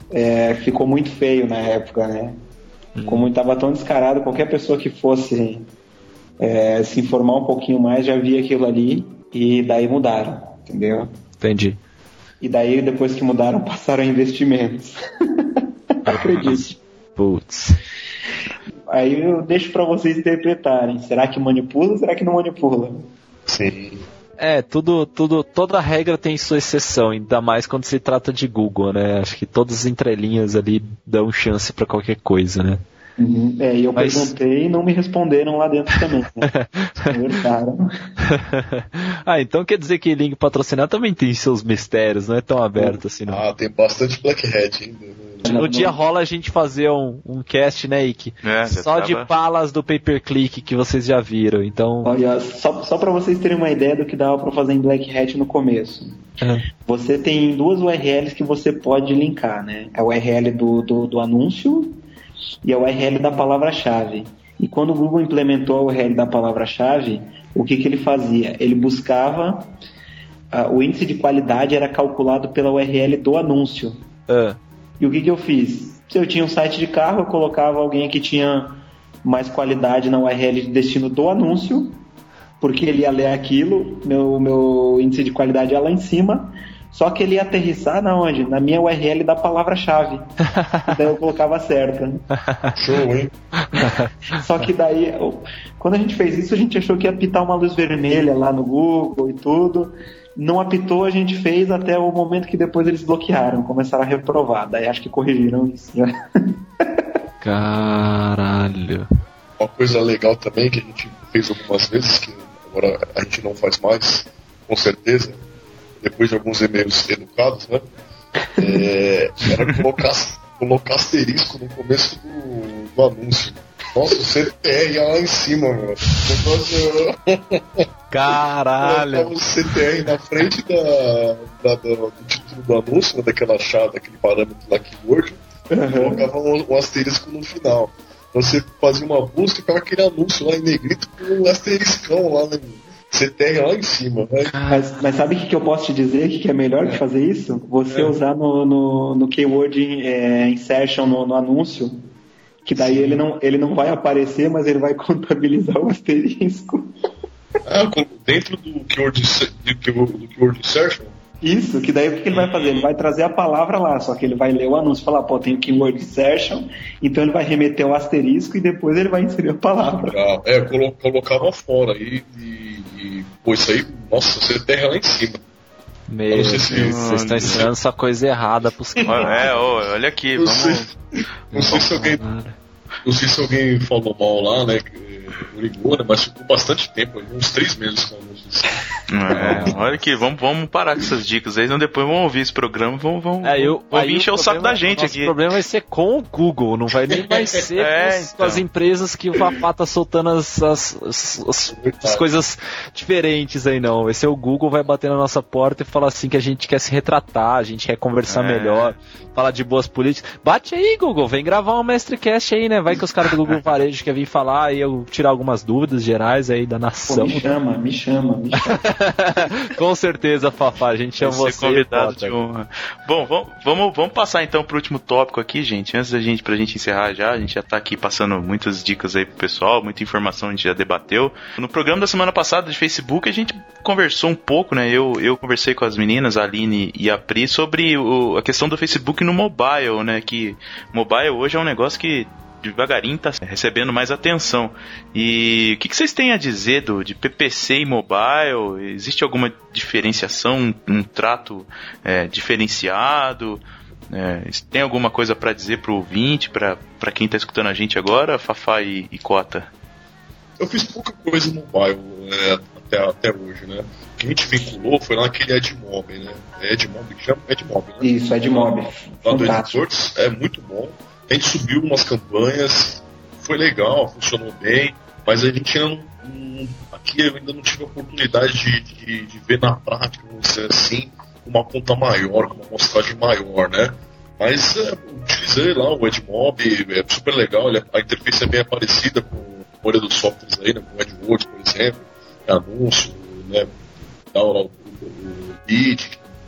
ficou muito feio na época, né? Como estava tão descarado, qualquer pessoa que fosse se informar um pouquinho mais já via aquilo ali, e daí mudaram, entendeu? Entendi. E daí, depois que mudaram, passaram a investimentos. Acredite. Putz. Aí eu deixo para vocês interpretarem. Será que manipula ou será que não manipula? Sim. Toda regra tem sua exceção, ainda mais quando se trata de Google, né? Acho que todas as entrelinhas ali dão chance para qualquer coisa, né? E eu perguntei e não me responderam lá dentro também, né? Conversaram. Então quer dizer que link patrocinado também tem seus mistérios, não é tão aberto assim, não? Tem bastante Black Hat ainda. No dia rola a gente fazer um cast, né, Ike? Só de palas do pay-per-click que vocês já viram, então... Olha, só pra vocês terem uma ideia do que dava pra fazer em Black Hat no começo. Você tem 2 URLs que você pode linkar, né? É o URL do anúncio e é o URL da palavra-chave. E quando o Google implementou a URL da palavra-chave, o que ele fazia? Ele buscava... o índice de qualidade era calculado pela URL do anúncio. E o que eu fiz? Se eu tinha um site de carro, eu colocava alguém que tinha mais qualidade na URL de destino do anúncio, porque ele ia ler aquilo, meu índice de qualidade ia lá em cima, só que ele ia aterrissar na onde? Na minha URL da palavra-chave. Daí eu colocava certa. Show, hein? Só que daí, quando a gente fez isso, a gente achou que ia apitar uma luz vermelha lá no Google e tudo. Não apitou, a gente fez até o momento que depois eles bloquearam, começaram a reprovar. Daí acho que corrigiram isso. Caralho. Uma coisa legal também que a gente fez algumas vezes, que agora a gente não faz mais, com certeza, depois de alguns e-mails educados, né? Era colocar asterisco no começo do anúncio. Nossa, o CTR ia lá em cima, mano. Caralho! O CTR na frente do título do anúncio, né, daquela chave, daquele parâmetro lá keyword, colocava um asterisco no final. Então você fazia uma busca e ficava aquele anúncio lá em negrito com um asteriscão lá, né? CTR lá em cima, né? Mas sabe o que eu posso te dizer? O que é melhor que fazer isso? Você usar no keyword insertion no anúncio, que daí ele não vai aparecer, mas ele vai contabilizar o asterisco. Dentro do keyword insertion? Isso, que daí o que ele vai fazer? Ele vai trazer a palavra lá, só que ele vai ler o anúncio e falar, tem o keyword insertion, então ele vai remeter o asterisco e depois ele vai inserir a palavra. Colocava fora e isso aí, nossa, você terra lá em cima. Meu Deus, vocês estão ensinando essa coisa errada pros caras. Olha aqui, vamos... Não sei se alguém falou mal lá, né? Ligou, né? Mas ficou bastante tempo, uns 3 meses com a música. Olha aqui, vamos parar com essas dicas aí, senão depois vão ouvir esse programa, vão vir encher o saco da gente aqui. O problema vai ser com o Google, não vai nem mais ser com as empresas que o Fafá tá soltando as coisas diferentes aí, não. Vai ser o Google, vai bater na nossa porta e falar assim que a gente quer se retratar, a gente quer conversar melhor, falar de boas políticas. Bate aí, Google, vem gravar um Mastercast aí, né? Vai que os caras do Google Varejo querem vir falar e eu tirar algumas dúvidas gerais aí da nação. Me chama. Com certeza, Fafá, a gente chama você. Convidado de honra. Bom, vamos passar então pro último tópico aqui, gente. Antes pra gente encerrar já, a gente já tá aqui passando muitas dicas aí pro pessoal, muita informação a gente já debateu. No programa da semana passada de Facebook a gente conversou um pouco, né? Eu conversei com as meninas, a Aline e a Pri, sobre a questão do Facebook no mobile, né? Que mobile hoje é um negócio que devagarinho está recebendo mais atenção. E o que vocês têm a dizer de PPC e mobile? Existe alguma diferenciação, um trato diferenciado? Tem alguma coisa para dizer para o ouvinte, para quem está escutando a gente agora, Fafá e Cota? Eu fiz pouca coisa no mobile até hoje, né? O que a gente vinculou foi lá naquele Edmob, né? Edmob que chama? Edmob, né? Isso, Edmob. Lá do Editors, é muito bom. A gente subiu umas campanhas, foi legal, funcionou bem, mas a gente aqui eu ainda não tive a oportunidade de ver na prática, vamos dizer assim, uma conta maior, com uma amostragem maior, né? Mas utilizei lá o Edmob, é super legal, a interface é bem parecida com a maioria dos softwares aí, né? Com o AdWords, por exemplo, anúncio, né? O Bid,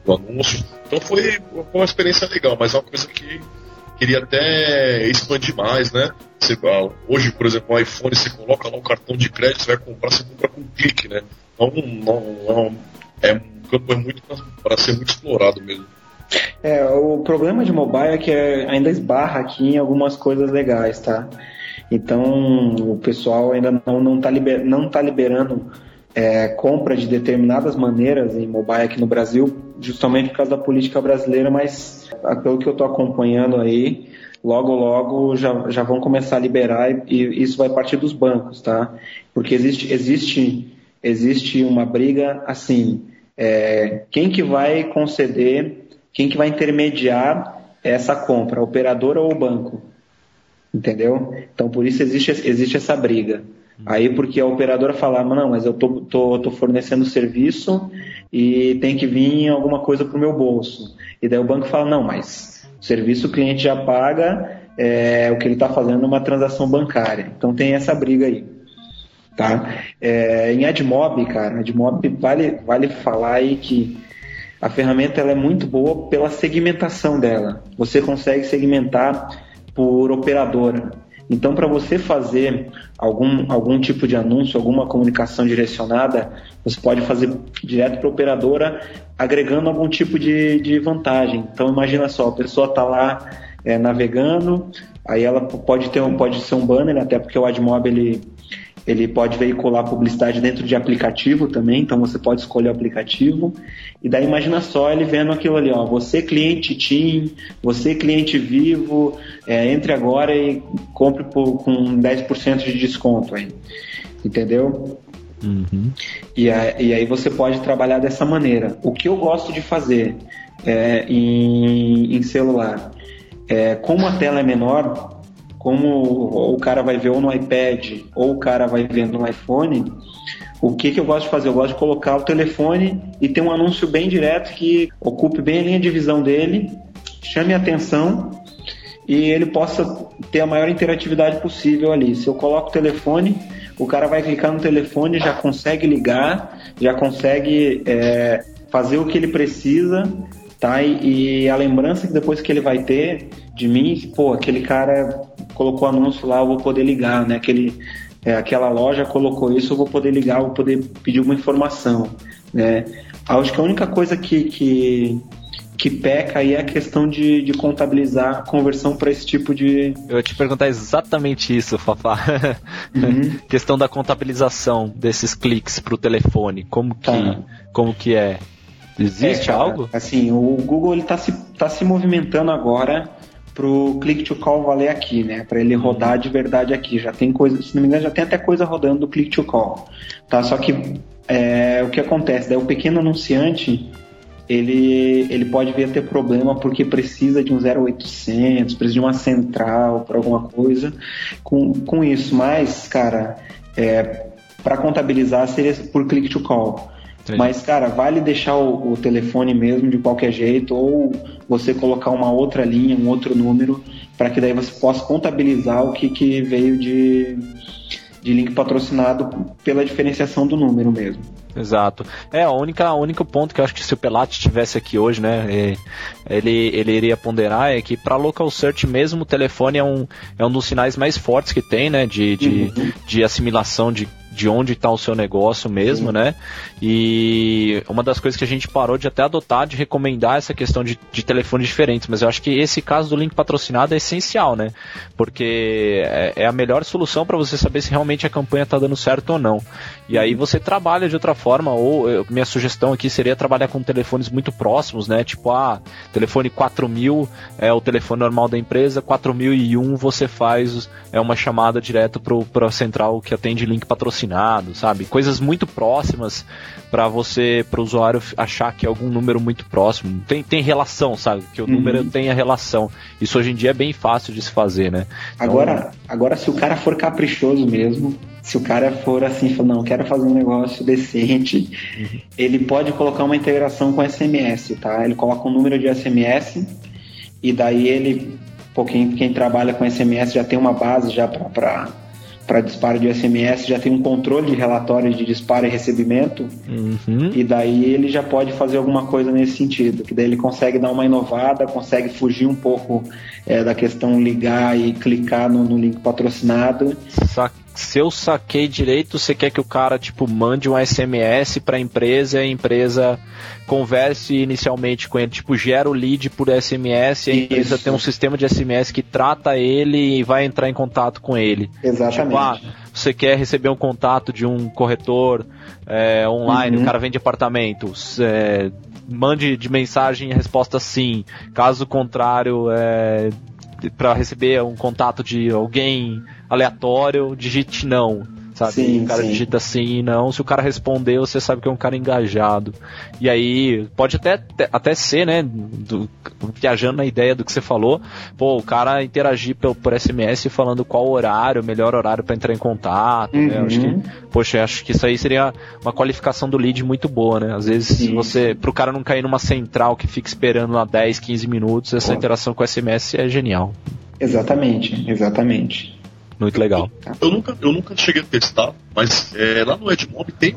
do anúncio. Então foi uma experiência legal, mas é uma coisa que queria até expandir mais, né? Hoje, por exemplo, no iPhone, você coloca lá um cartão de crédito, você vai comprar, você compra com um clique, né? Então, é um campo muito para ser muito explorado mesmo. O problema de mobile é que ainda esbarra aqui em algumas coisas legais, tá? Então, o pessoal ainda não tá liberando compra de determinadas maneiras em mobile aqui no Brasil, justamente por causa da política brasileira, mas pelo que eu tô acompanhando aí, logo já vão começar a liberar e isso vai partir dos bancos, tá? Porque existe uma briga assim, quem que vai conceder, quem que vai intermediar essa compra, a operadora ou o banco? Entendeu? Então por isso existe essa briga. Aí porque a operadora fala, não, mas eu tô fornecendo serviço e tem que vir alguma coisa pro meu bolso. E daí o banco fala, não, mas o serviço o cliente já paga, o que ele está fazendo é uma transação bancária. Então tem essa briga aí. Tá? Em AdMob, cara, AdMob vale falar aí que a ferramenta ela é muito boa pela segmentação dela. Você consegue segmentar por operadora. Então, para você fazer algum tipo de anúncio, alguma comunicação direcionada, você pode fazer direto para a operadora, agregando algum tipo de vantagem. Então, imagina só, a pessoa está lá navegando, aí ela pode ser um banner, até porque o AdMob ele pode veicular publicidade dentro de aplicativo também, então você pode escolher o aplicativo, e daí imagina só ele vendo aquilo ali, ó, você cliente TIM, você cliente Vivo, entre agora e compre com 10% de desconto aí, entendeu? Uhum. E aí você pode trabalhar dessa maneira. O que eu gosto de fazer em celular, como a tela é menor, como o cara vai ver ou no iPad ou o cara vai ver no iPhone, o que eu gosto de fazer? Eu gosto de colocar o telefone e ter um anúncio bem direto que ocupe bem a linha de visão dele, chame a atenção e ele possa ter a maior interatividade possível ali. Se eu coloco o telefone, o cara vai clicar no telefone, já consegue ligar, já consegue fazer o que ele precisa, tá? E a lembrança que depois que ele vai ter de mim, aquele cara colocou anúncio lá, eu vou poder ligar, né? Aquela loja colocou isso, eu vou poder ligar, vou poder pedir uma informação, né? Acho que a única coisa que peca aí é a questão de contabilizar a conversão para esse tipo de... Eu ia te perguntar exatamente isso, Fafá. Uhum. Questão da contabilização desses cliques para o telefone, como que é? Existe algo? Assim, o Google ele tá se movimentando agora pro Click to Call valer aqui, né? Para ele rodar de verdade aqui. Já tem coisa, se não me engano, já tem até coisa rodando do Click to Call, tá? Só que o que acontece? Daí o pequeno anunciante ele pode vir a ter problema porque precisa de um 0800, precisa de uma central para alguma coisa com isso. Mas, cara, para contabilizar seria por Click to Call. Mas, cara, vale deixar o telefone mesmo de qualquer jeito, ou você colocar uma outra linha, um outro número, para que daí você possa contabilizar o que veio de link patrocinado pela diferenciação do número mesmo. Exato. O único ponto que eu acho que se o Pelati estivesse aqui hoje, né, ele iria ponderar é que para local search mesmo o telefone é um dos sinais mais fortes que tem, né, de assimilação de onde está o seu negócio mesmo, né? E uma das coisas que a gente parou de até adotar, de recomendar essa questão de telefones diferentes, mas eu acho que esse caso do link patrocinado é essencial, né? Porque é a melhor solução para você saber se realmente a campanha está dando certo ou não. E aí você trabalha de outra forma, ou minha sugestão aqui seria trabalhar com telefones muito próximos, né? Tipo, telefone 4000 é o telefone normal da empresa, 4001 você faz uma chamada direto para a central que atende link patrocinado, sabe? Coisas muito próximas para o usuário achar que é algum número muito próximo. Tem relação, sabe? Que o número tenha relação. Isso hoje em dia é bem fácil de se fazer, né? Então, agora se o cara for caprichoso mesmo, se o cara for assim, falar, não, quero fazer um negócio decente, ele pode colocar uma integração com SMS, tá? Ele coloca um número de SMS e daí quem trabalha com SMS já tem uma base já para disparo de SMS, já tem um controle de relatórios de disparo e recebimento, e daí ele já pode fazer alguma coisa nesse sentido, que daí ele consegue dar uma inovada, consegue fugir um pouco da questão ligar e clicar no link patrocinado. Se eu saquei direito, você quer que o cara mande um SMS para a empresa e a empresa converse inicialmente com ele, gera o lead por SMS e a empresa tem um sistema de SMS que trata ele e vai entrar em contato com ele. Exatamente. Você quer receber um contato de um corretor online, o cara vende apartamentos, mande de mensagem a resposta sim, caso contrário, para receber um contato de alguém aleatório, digite não, sabe? Sim, o cara digita sim e não, se o cara responder, você sabe que é um cara engajado. E aí, pode até ser, né, viajando na ideia do que você falou, o cara interagir por SMS falando qual horário, o melhor horário para entrar em contato, né? Acho que isso aí seria uma qualificação do lead muito boa, né? Às vezes, pro cara não cair numa central que fica esperando lá 10, 15 minutos, essa interação com SMS é genial. Exatamente. Muito legal. Eu nunca cheguei a testar, mas lá no Edmob tem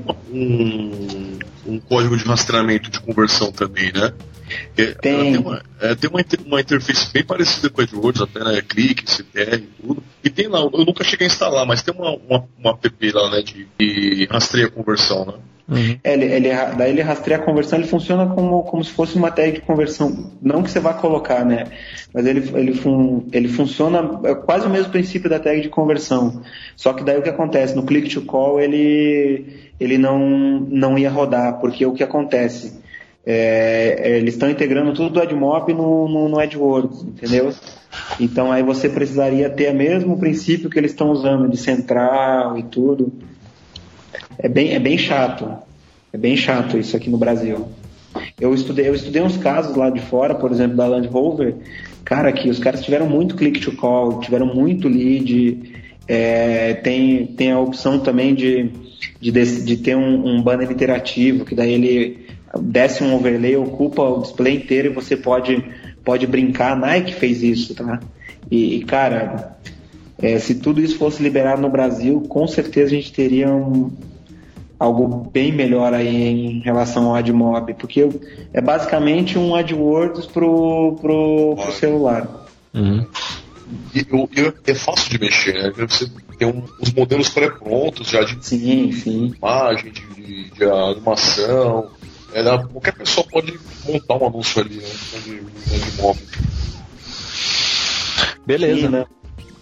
um código de rastreamento de conversão também, né? Tem uma interface bem parecida com o AdWords, até, né? Clique, CTR e tudo. E tem lá, eu nunca cheguei a instalar, mas tem uma app lá, né? De rastreia a conversão, né? Daí ele rastreia a conversão, ele funciona como se fosse uma tag de conversão, não que você vá colocar, né? Mas ele funciona quase o mesmo princípio da tag de conversão, só que daí o que acontece, no click to call ele não ia rodar, porque o que acontece, eles estão integrando tudo do AdMob no AdWords, entendeu? Então aí você precisaria ter o mesmo princípio que eles estão usando, de central e tudo. É bem chato. É bem chato isso aqui no Brasil. Eu estudei uns casos lá de fora, por exemplo, da Land Rover, cara, que os caras tiveram muito click to call, tiveram muito lead, tem a opção também de ter um banner interativo, que daí ele desce um overlay, ocupa o display inteiro e você pode brincar. A Nike fez isso, tá? E cara, se tudo isso fosse liberado no Brasil, com certeza a gente teria algo bem melhor aí em relação ao AdMob, porque é basicamente um AdWords pro celular. E é fácil de mexer, né? Você tem os modelos pré-prontos já de imagem, de animação. Qualquer pessoa pode montar um anúncio ali, né? De AdMob. Beleza. Sim, né?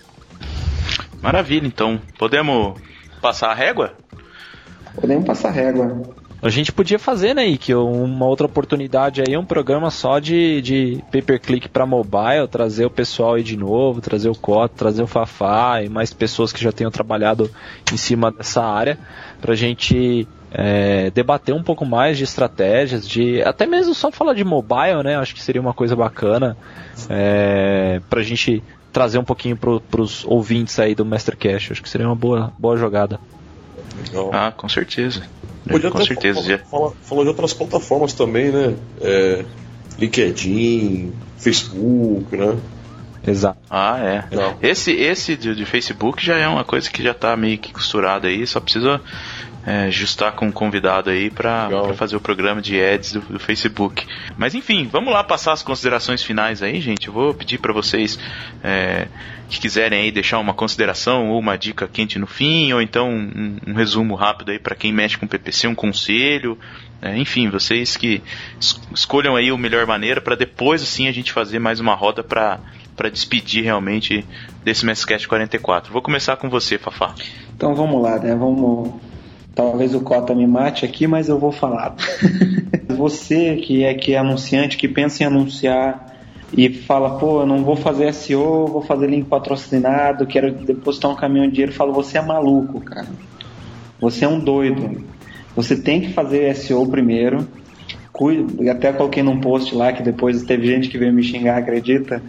Maravilha, então. Podemos passar a régua? Podemos passar a régua. A gente podia fazer, né, Ike, uma outra oportunidade aí, um programa só de pay-per-click para mobile, trazer o pessoal aí de novo, trazer o Cota, trazer o Fafá e mais pessoas que já tenham trabalhado em cima dessa área, pra gente debater um pouco mais de estratégias, até mesmo só falar de mobile, né, acho que seria uma coisa bacana, pra gente trazer um pouquinho pros ouvintes aí do Mastercast, acho que seria uma boa jogada. Legal. Ah, com certeza. Podia com até certeza. Falar de outras plataformas também, né? LinkedIn, Facebook, né? Exato. Ah, é. Não. Esse de Facebook já é uma coisa que já tá meio que costurada aí, só precisa ajustar com um convidado aí pra fazer o programa de ads do Facebook. Mas enfim, vamos lá passar as considerações finais aí, gente. Eu vou pedir pra vocês que quiserem aí deixar uma consideração ou uma dica quente no fim, ou então um resumo rápido aí pra quem mexe com PPC, um conselho. Enfim, vocês que escolham aí a melhor maneira pra depois assim a gente fazer mais uma roda pra despedir realmente desse Mastercast 44. Vou começar com você, Fafá. Então vamos lá, né? Talvez o Cota me mate aqui, mas eu vou falar. Você que é anunciante, que pensa em anunciar e fala, eu não vou fazer SEO, vou fazer link patrocinado, quero depositar um caminhão de dinheiro, eu falo, você é maluco, cara. Você é um doido. Você tem que fazer SEO primeiro. Até coloquei num post lá, que depois teve gente que veio me xingar, acredita?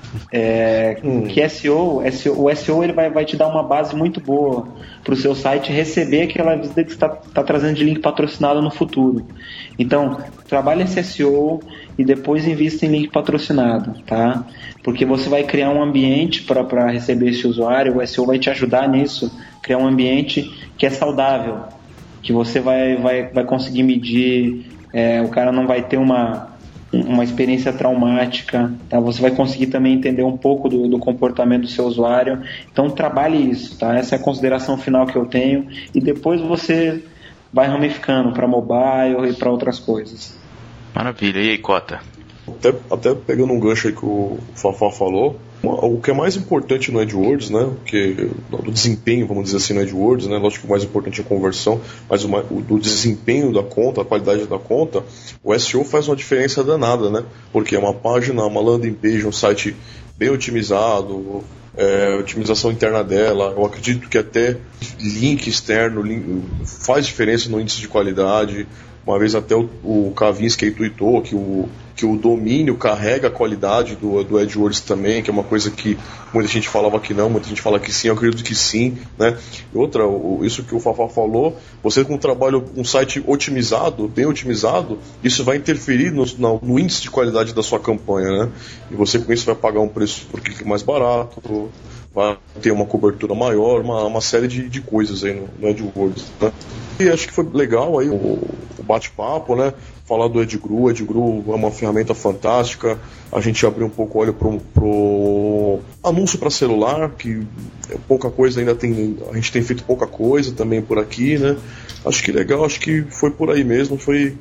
Que o SEO ele vai te dar uma base muito boa para o seu site receber aquela visita que está trazendo de link patrocinado no futuro. Então, trabalhe esse SEO e depois invista em link patrocinado, tá? Porque você vai criar um ambiente para receber esse usuário, o SEO vai te ajudar nisso criar um ambiente que é saudável, que você vai conseguir medir, o cara não vai ter uma experiência traumática, tá? Você vai conseguir também entender um pouco do comportamento do seu usuário. Então trabalhe isso, tá? Essa é a consideração final que eu tenho, e depois você vai ramificando para mobile e para outras coisas. Maravilha. E aí, Cota? Até pegando um gancho aí que o Fafá falou, o que é mais importante no AdWords, né, do desempenho, vamos dizer assim, no AdWords, né, lógico que o mais importante é a conversão, mas do desempenho da conta, a qualidade da conta, o SEO faz uma diferença danada, né, porque é uma página, uma landing page, um site bem otimizado, otimização interna dela, eu acredito que até link externo faz diferença no índice de qualidade. Uma vez até o Kavinsky tweetou que o domínio carrega a qualidade do AdWords também, que é uma coisa que muita gente falava que não, muita gente fala que sim, eu acredito que sim, né? E outra, isso que o Fafá falou, você com um site otimizado, bem otimizado, isso vai interferir no índice de qualidade da sua campanha, né? E você com isso vai pagar um preço por clique mais barato, vai ter uma cobertura maior, uma série de coisas aí no AdWords, né? E acho que foi legal aí o bate-papo, né? Falar do AdGuru. O AdGuru é uma ferramenta fantástica. A gente abriu um pouco o olho pro anúncio para celular, que é pouca coisa ainda tem. A gente tem feito pouca coisa também por aqui, né? Acho que legal, acho que foi por aí mesmo, foi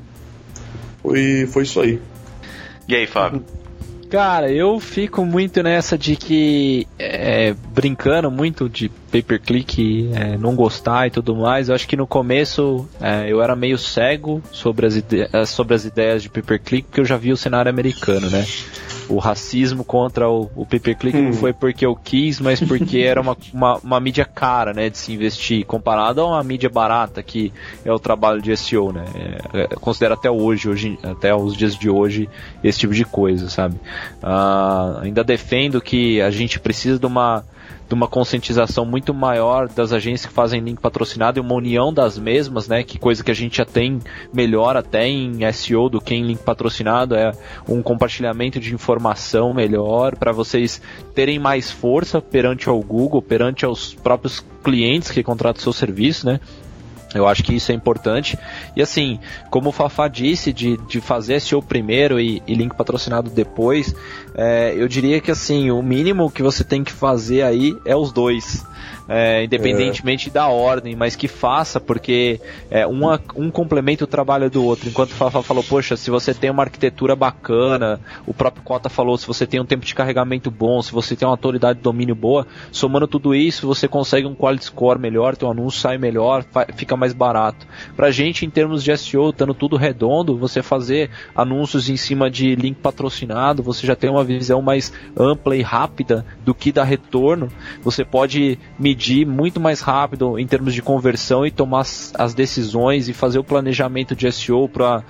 isso aí. E aí, Fábio? Cara, eu fico muito nessa de que, brincando muito de pay-per-click, não gostar e tudo mais. Eu acho que no começo eu era meio cego sobre as ideias de pay-per-click, porque eu já vi o cenário americano, né? O racismo contra o pay-per-click não foi porque eu quis, mas porque era uma mídia cara, né, de se investir, comparado a uma mídia barata, que é o trabalho de SEO, né? Considero até até os dias de hoje, esse tipo de coisa, sabe? Ainda defendo que a gente precisa de uma conscientização muito maior das agências que fazem link patrocinado e uma união das mesmas, né? Que coisa que a gente já tem melhor até em SEO do que em link patrocinado, é um compartilhamento de informação melhor para vocês terem mais força perante ao Google, perante aos próprios clientes que contratam o seu serviço, né? Eu acho que isso é importante. E assim, como o Fafá disse, de fazer SEO primeiro e link patrocinado depois, eu diria que assim, o mínimo que você tem que fazer aí é os dois. Independentemente da ordem, mas que faça, porque um complementa o trabalho do outro. Enquanto o Fafá falou, poxa, se você tem uma arquitetura bacana, o próprio Cota falou, se você tem um tempo de carregamento bom, se você tem uma autoridade de domínio boa, somando tudo isso, você consegue um quality score melhor, teu anúncio sai melhor, fica mais barato. Pra gente, em termos de SEO, estando tudo redondo, você fazer anúncios em cima de link patrocinado, você já tem uma visão mais ampla e rápida do que dá retorno. Você pode medir muito mais rápido em termos de conversão e tomar as decisões e fazer o planejamento de SEO para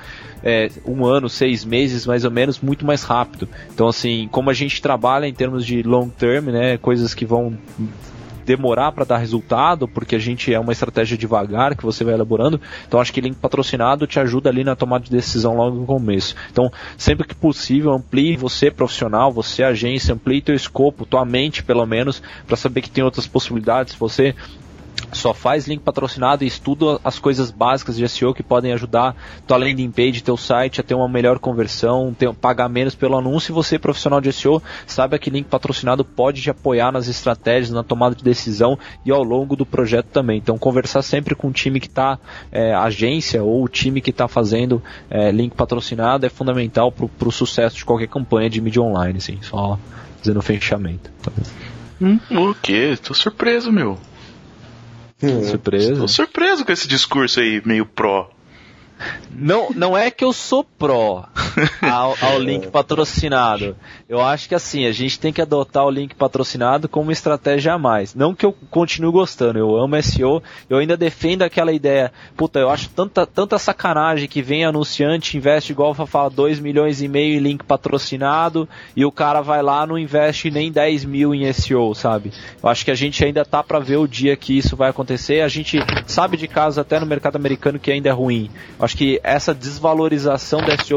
1 ano, 6 meses mais ou menos, muito mais rápido. Então assim, como a gente trabalha em termos de long term, né, coisas que vão demorar para dar resultado, porque a gente é uma estratégia devagar que você vai elaborando, então acho que link patrocinado te ajuda ali na tomada de decisão logo no começo. Então, sempre que possível, amplie você profissional, você agência, amplie teu escopo, tua mente pelo menos, para saber que tem outras possibilidades. Você só faz link patrocinado e estuda as coisas básicas de SEO que podem ajudar tua landing page, teu site a ter uma melhor conversão, pagar menos pelo anúncio. E você, profissional de SEO, sabe que link patrocinado pode te apoiar nas estratégias, na tomada de decisão e ao longo do projeto também. Então, conversar sempre com o time que está, agência ou o time que está fazendo link patrocinado é fundamental para o sucesso de qualquer campanha de mídia online, assim, só dizendo o fechamento. O quê? Tô surpreso, meu. Surpresa. Tô surpreso com esse discurso aí, meio pró. Não é que eu sou pró ao link patrocinado. Eu acho que assim, a gente tem que adotar o link patrocinado como uma estratégia a mais. Não que eu continue gostando, eu amo SEO, eu ainda defendo aquela ideia. Puta, eu acho tanta sacanagem que vem anunciante, investe igual fala 2,5 milhões em link patrocinado e o cara vai lá, não investe nem 10 mil em SEO, sabe? Eu acho que a gente ainda tá pra ver o dia que isso vai acontecer. A gente sabe de casos até no mercado americano que ainda é ruim. Eu acho que essa desvalorização da SEO perante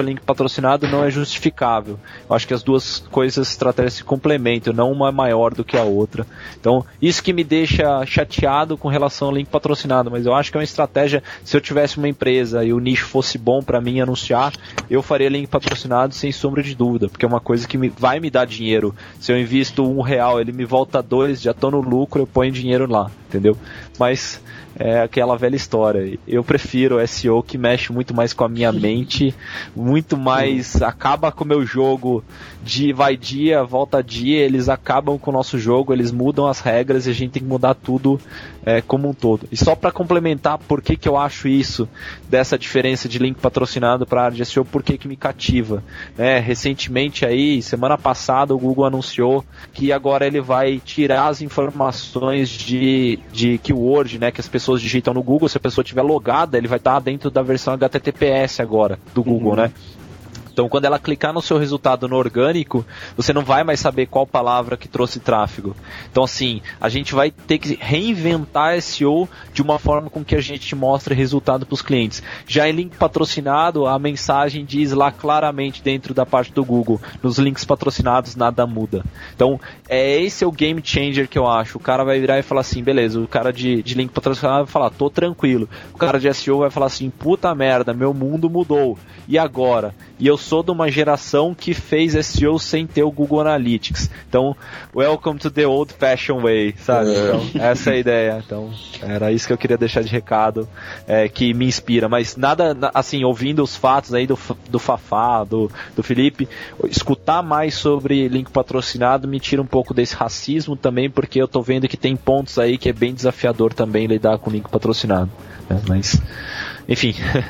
link patrocinado não é justificável. Eu acho que as duas coisas, estratégias se complementam, não uma é maior do que a outra. Então, isso que me deixa chateado com relação ao link patrocinado, mas eu acho que é uma estratégia. Se eu tivesse uma empresa e o nicho fosse bom para mim anunciar, eu faria link patrocinado sem sombra de dúvida, porque é uma coisa que vai me dar dinheiro. Se eu invisto R$1, ele me volta 2, já tô no lucro, eu ponho dinheiro lá, entendeu? Mas é aquela velha história. Eu prefiro SEO que mexe muito mais com a minha mente, muito mais acaba com o meu jogo de vai dia, volta dia, eles acabam com o nosso jogo, eles mudam as regras e a gente tem que mudar tudo como um todo. E só para complementar por que eu acho isso, dessa diferença de link patrocinado para a área de SEO, por que me cativa. Recentemente aí, semana passada, o Google anunciou que agora ele vai tirar as informações de keyword, que as pessoas digitam no Google. Se a pessoa estiver logada, ele vai estar dentro da versão HTTPS agora do Google, Então, quando ela clicar no seu resultado no orgânico, você não vai mais saber qual palavra que trouxe tráfego. Então, assim, a gente vai ter que reinventar SEO de uma forma com que a gente mostre resultado para os clientes. Já em link patrocinado, a mensagem diz lá claramente dentro da parte do Google, nos links patrocinados nada muda. Então, esse é o game changer que eu acho. O cara vai virar e falar assim, beleza, o cara de link patrocinado vai falar, tô tranquilo. O cara de SEO vai falar assim, puta merda, meu mundo mudou. E agora? E eu sou de uma geração que fez SEO sem ter o Google Analytics. Então, welcome to the old fashioned way, sabe? Então, essa é a ideia. Então, era isso que eu queria deixar de recado, que me inspira. Mas nada, assim, ouvindo os fatos aí do Fafá, do Felipe, escutar mais sobre link patrocinado me tira um pouco desse racismo também, porque eu tô vendo que tem pontos aí que é bem desafiador também lidar com link patrocinado. Mas, enfim...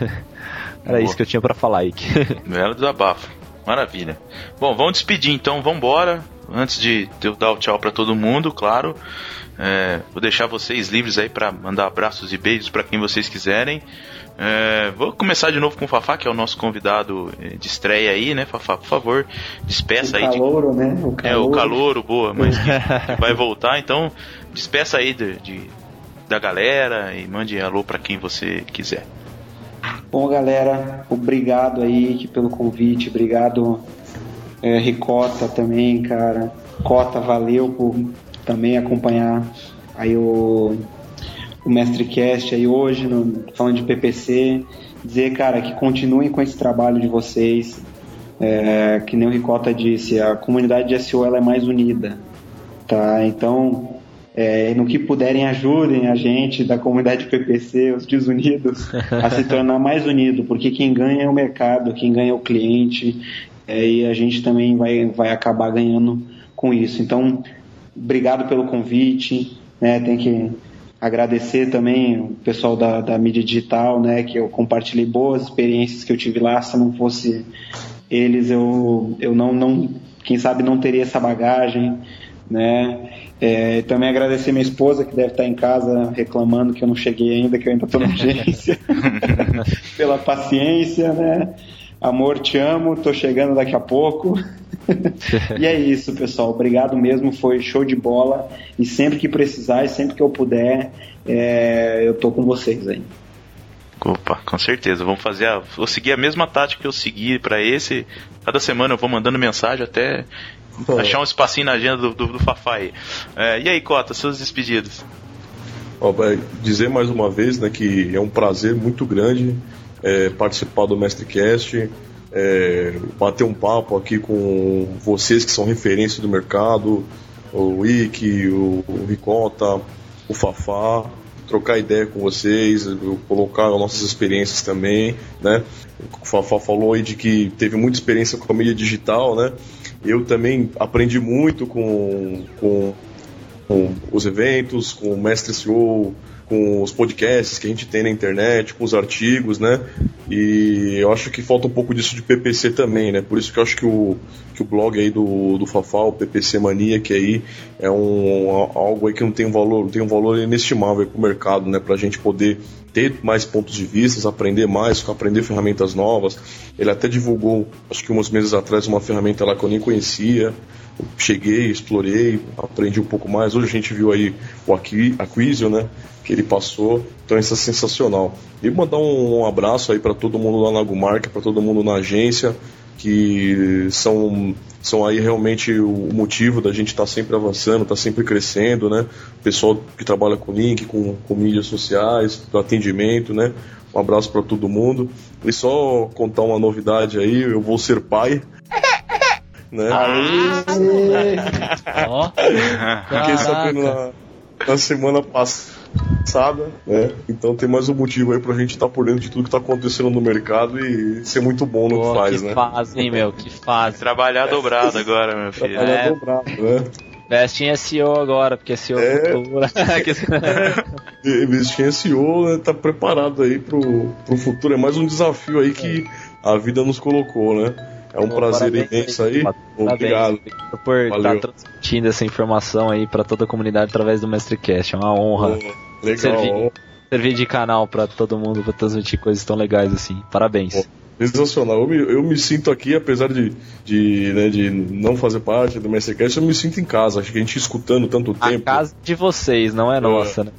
Era isso que eu tinha pra falar, Ike. Belo desabafo. Maravilha. Bom, vamos despedir então, vamos embora. Antes de eu dar o tchau pra todo mundo, claro. Vou deixar vocês livres aí pra mandar abraços e beijos pra quem vocês quiserem. Vou começar de novo com o Fafá, que é o nosso convidado de estreia aí, né, Fafá? Por favor, despeça aí. O calouro, né? O calouro, boa, mas que vai voltar. Então, despeça aí da galera e mande alô pra quem você quiser. Bom, galera, obrigado aí pelo convite, obrigado Ricota também, cara. Cota, valeu por também acompanhar aí o MestreCast aí hoje, falando de PPC. Dizer, cara, que continuem com esse trabalho de vocês. Que nem o Ricota disse, a comunidade de SEO ela é mais unida, tá? Então... no que puderem, ajudem a gente da comunidade PPC, os desunidos, a se tornar mais unido, porque quem ganha é o mercado, quem ganha é o cliente, e a gente também vai acabar ganhando com isso. Então, obrigado pelo convite, tem que agradecer também o pessoal da mídia digital, que eu compartilhei boas experiências que eu tive lá. Se não fosse eles, eu não quem sabe não teria essa bagagem, também agradecer minha esposa, que deve estar em casa reclamando que eu não cheguei ainda, que eu ainda estou na urgência. Pela paciência, Amor, te amo, estou chegando daqui a pouco. E é isso, pessoal, obrigado mesmo, foi show de bola, e sempre que precisar e sempre que eu puder, eu tô com vocês aí. Opa, com certeza, vou seguir a mesma tática que eu segui para esse. Cada semana eu vou mandando mensagem até achar um espacinho na agenda do Fafá aí. E aí, Cota, suas despedidas? Dizer mais uma vez, que é um prazer muito grande participar do MestreCast, bater um papo aqui com vocês que são referência do mercado, o Ike, o Ricota, o Fafá, trocar ideia com vocês, colocar as nossas experiências também, O Fafá falou aí de que teve muita experiência com a mídia digital, Eu também aprendi muito com os eventos, com o Mestre SEO, com os podcasts que a gente tem na internet, com os artigos, E eu acho que falta um pouco disso de PPC também, Por isso que eu acho que o blog aí do Fafá, o PPC Mania, que aí é algo aí que não tem um valor inestimável para o mercado, Pra gente poder ter mais pontos de vista, aprender mais, aprender ferramentas novas. Ele até divulgou, acho que uns meses atrás, uma ferramenta lá que eu nem conhecia, cheguei, explorei, aprendi um pouco mais. Hoje a gente viu aí o Acquisition, né, que ele passou, então isso é sensacional. E mandar um abraço aí para todo mundo lá na Agumark, para todo mundo na agência, que são aí realmente o motivo da gente estar sempre avançando, estar sempre crescendo, né? O pessoal que trabalha com link, com mídias sociais, do atendimento, né? Um abraço para todo mundo. E só contar uma novidade aí, eu vou ser pai. Né? Fiquei sabendo na semana passada, né? Então tem mais um motivo aí pra gente estar por dentro de tudo que tá acontecendo no mercado e ser muito bom no que faz, né? Que faz, hein, meu? Que faz. Trabalhar dobrado agora, meu filho. Trabalhar dobrado, né? Investe em SEO agora, porque SEO é futuro. Investir em SEO, né, tá preparado aí pro futuro. É mais um desafio aí que a vida nos colocou, né? É um prazer imenso aí. Obrigado por estar transmitindo essa informação aí para toda a comunidade através do MestreCast. É uma honra servir de canal para todo mundo, para transmitir coisas tão legais assim. Parabéns. Sensacional. Eu me sinto aqui, apesar de não fazer parte do MestreCast, eu me sinto em casa. Acho que a gente escutando tanto tempo. A casa de vocês, não é nossa, né?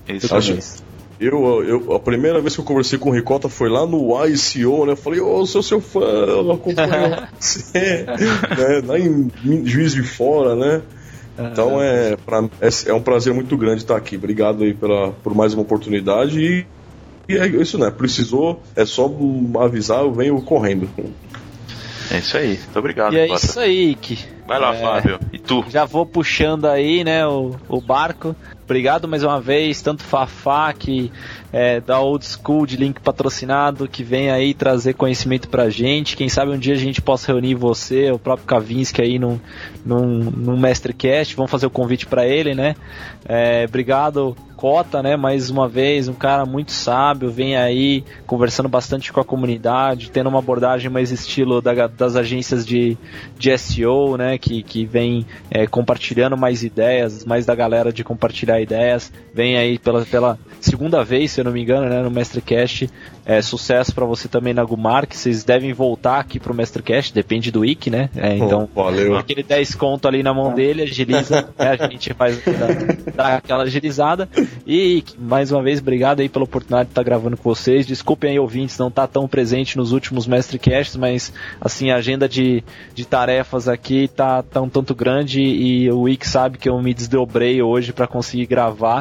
A primeira vez que eu conversei com o Ricota foi lá no ICO, né? Eu falei, sou seu fã, eu acompanho você, né? Lá em Juiz de Fora, né? Então é um prazer muito grande estar aqui. Obrigado aí por mais uma oportunidade e é isso, né? Precisou, é só avisar, eu venho correndo. É isso aí, muito obrigado. E é isso aí, Ike. Vai lá, Fábio, e tu? Já vou puxando aí, né, o barco. Obrigado mais uma vez, tanto Fafá, que da Old School de link patrocinado, que vem aí trazer conhecimento pra gente. Quem sabe um dia a gente possa reunir você, o próprio Kavinsky aí num MestreCast. Vamos fazer o convite pra ele, né? Obrigado, Cota, né, mais uma vez, um cara muito sábio, vem aí conversando bastante com a comunidade, tendo uma abordagem mais estilo das agências de SEO, né, que vem compartilhando mais ideias, mais da galera de compartilhar ideias, vem aí pela segunda vez, se eu não me engano, né, no MestreCast. Sucesso para você também na Agumark, vocês devem voltar aqui pro MestreCast, depende do Ike, né, então valeu. Aquele 10 conto ali na mão dele, agiliza, a gente faz dá aquela agilizada. E mais uma vez, obrigado aí pela oportunidade de estar gravando com vocês. Desculpem aí, ouvintes, não estar tão presente nos últimos MestreCasts, mas assim, a agenda de tarefas aqui tá um tanto grande e o Ike sabe que eu me desdobrei hoje para conseguir gravar.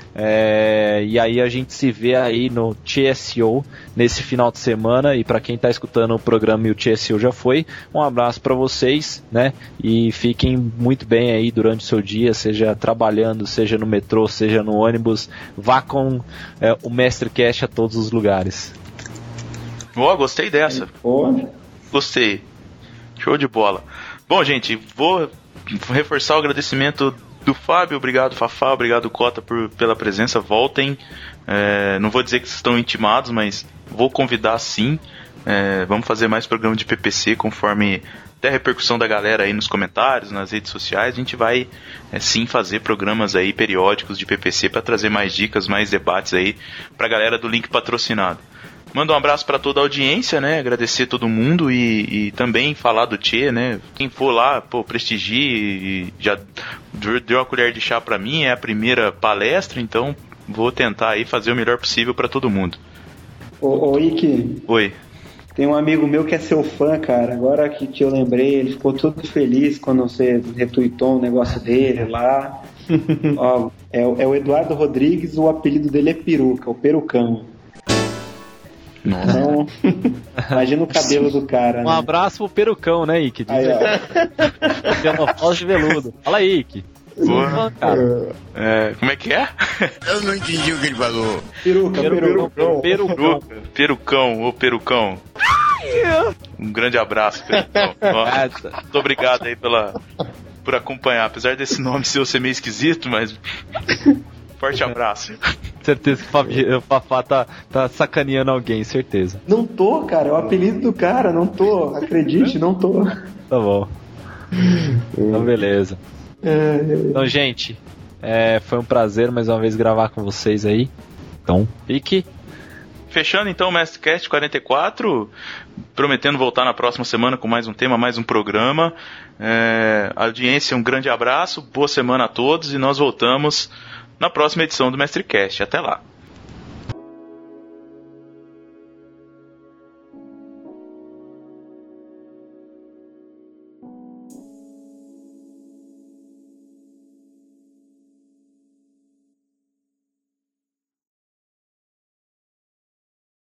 E aí a gente se vê aí no TSO nesse final de semana. E para quem está escutando o programa e o TSO já foi, um abraço para vocês, né? E fiquem muito bem aí durante o seu dia, seja trabalhando, seja no metrô, seja no ônibus. Vá com o MestreCast a todos os lugares. Gostei dessa. Gostei. Show de bola. Bom, gente, vou reforçar o agradecimento do Fábio, obrigado Fafá, obrigado Cota pela presença, voltem. Não vou dizer que vocês estão intimados, mas vou convidar sim. Vamos fazer mais programa de PPC conforme até a repercussão da galera aí nos comentários, nas redes sociais. A gente vai sim fazer programas aí periódicos de PPC para trazer mais dicas, mais debates aí pra galera do link patrocinado. Manda um abraço para toda a audiência, né? Agradecer todo mundo e também falar do Tchê, né? Quem for lá, prestigie, já deu uma colher de chá para mim, é a primeira palestra, então vou tentar aí fazer o melhor possível para todo mundo. Ô Ike. Oi. Tem um amigo meu que é seu fã, cara. Agora que eu lembrei, ele ficou todo feliz quando você retweetou um negócio dele lá. Ó, é o Eduardo Rodrigues, o apelido dele é Peruca, o Perucão. Então, imagina o cabelo do cara. Um abraço pro Perucão, né, Ike? Pós de veludo. Fala aí, Ike. Como é que é? Eu não entendi o que ele falou. Perucão. Um grande abraço, Perucão. Muito obrigado aí por acompanhar. Apesar desse nome ser meio esquisito, mas forte abraço. Certeza que o Fafá tá sacaneando alguém, certeza. Não tô, cara, é o apelido do cara, não tô. Acredite, não tô. Tá bom. Então, beleza. Então, gente, foi um prazer mais uma vez gravar com vocês aí. Então, Ike. fechando então o MasterCast 44, prometendo voltar na próxima semana com mais um tema, mais um programa. Audiência, um grande abraço, boa semana a todos e nós voltamos na próxima edição do MestreCast. Até lá.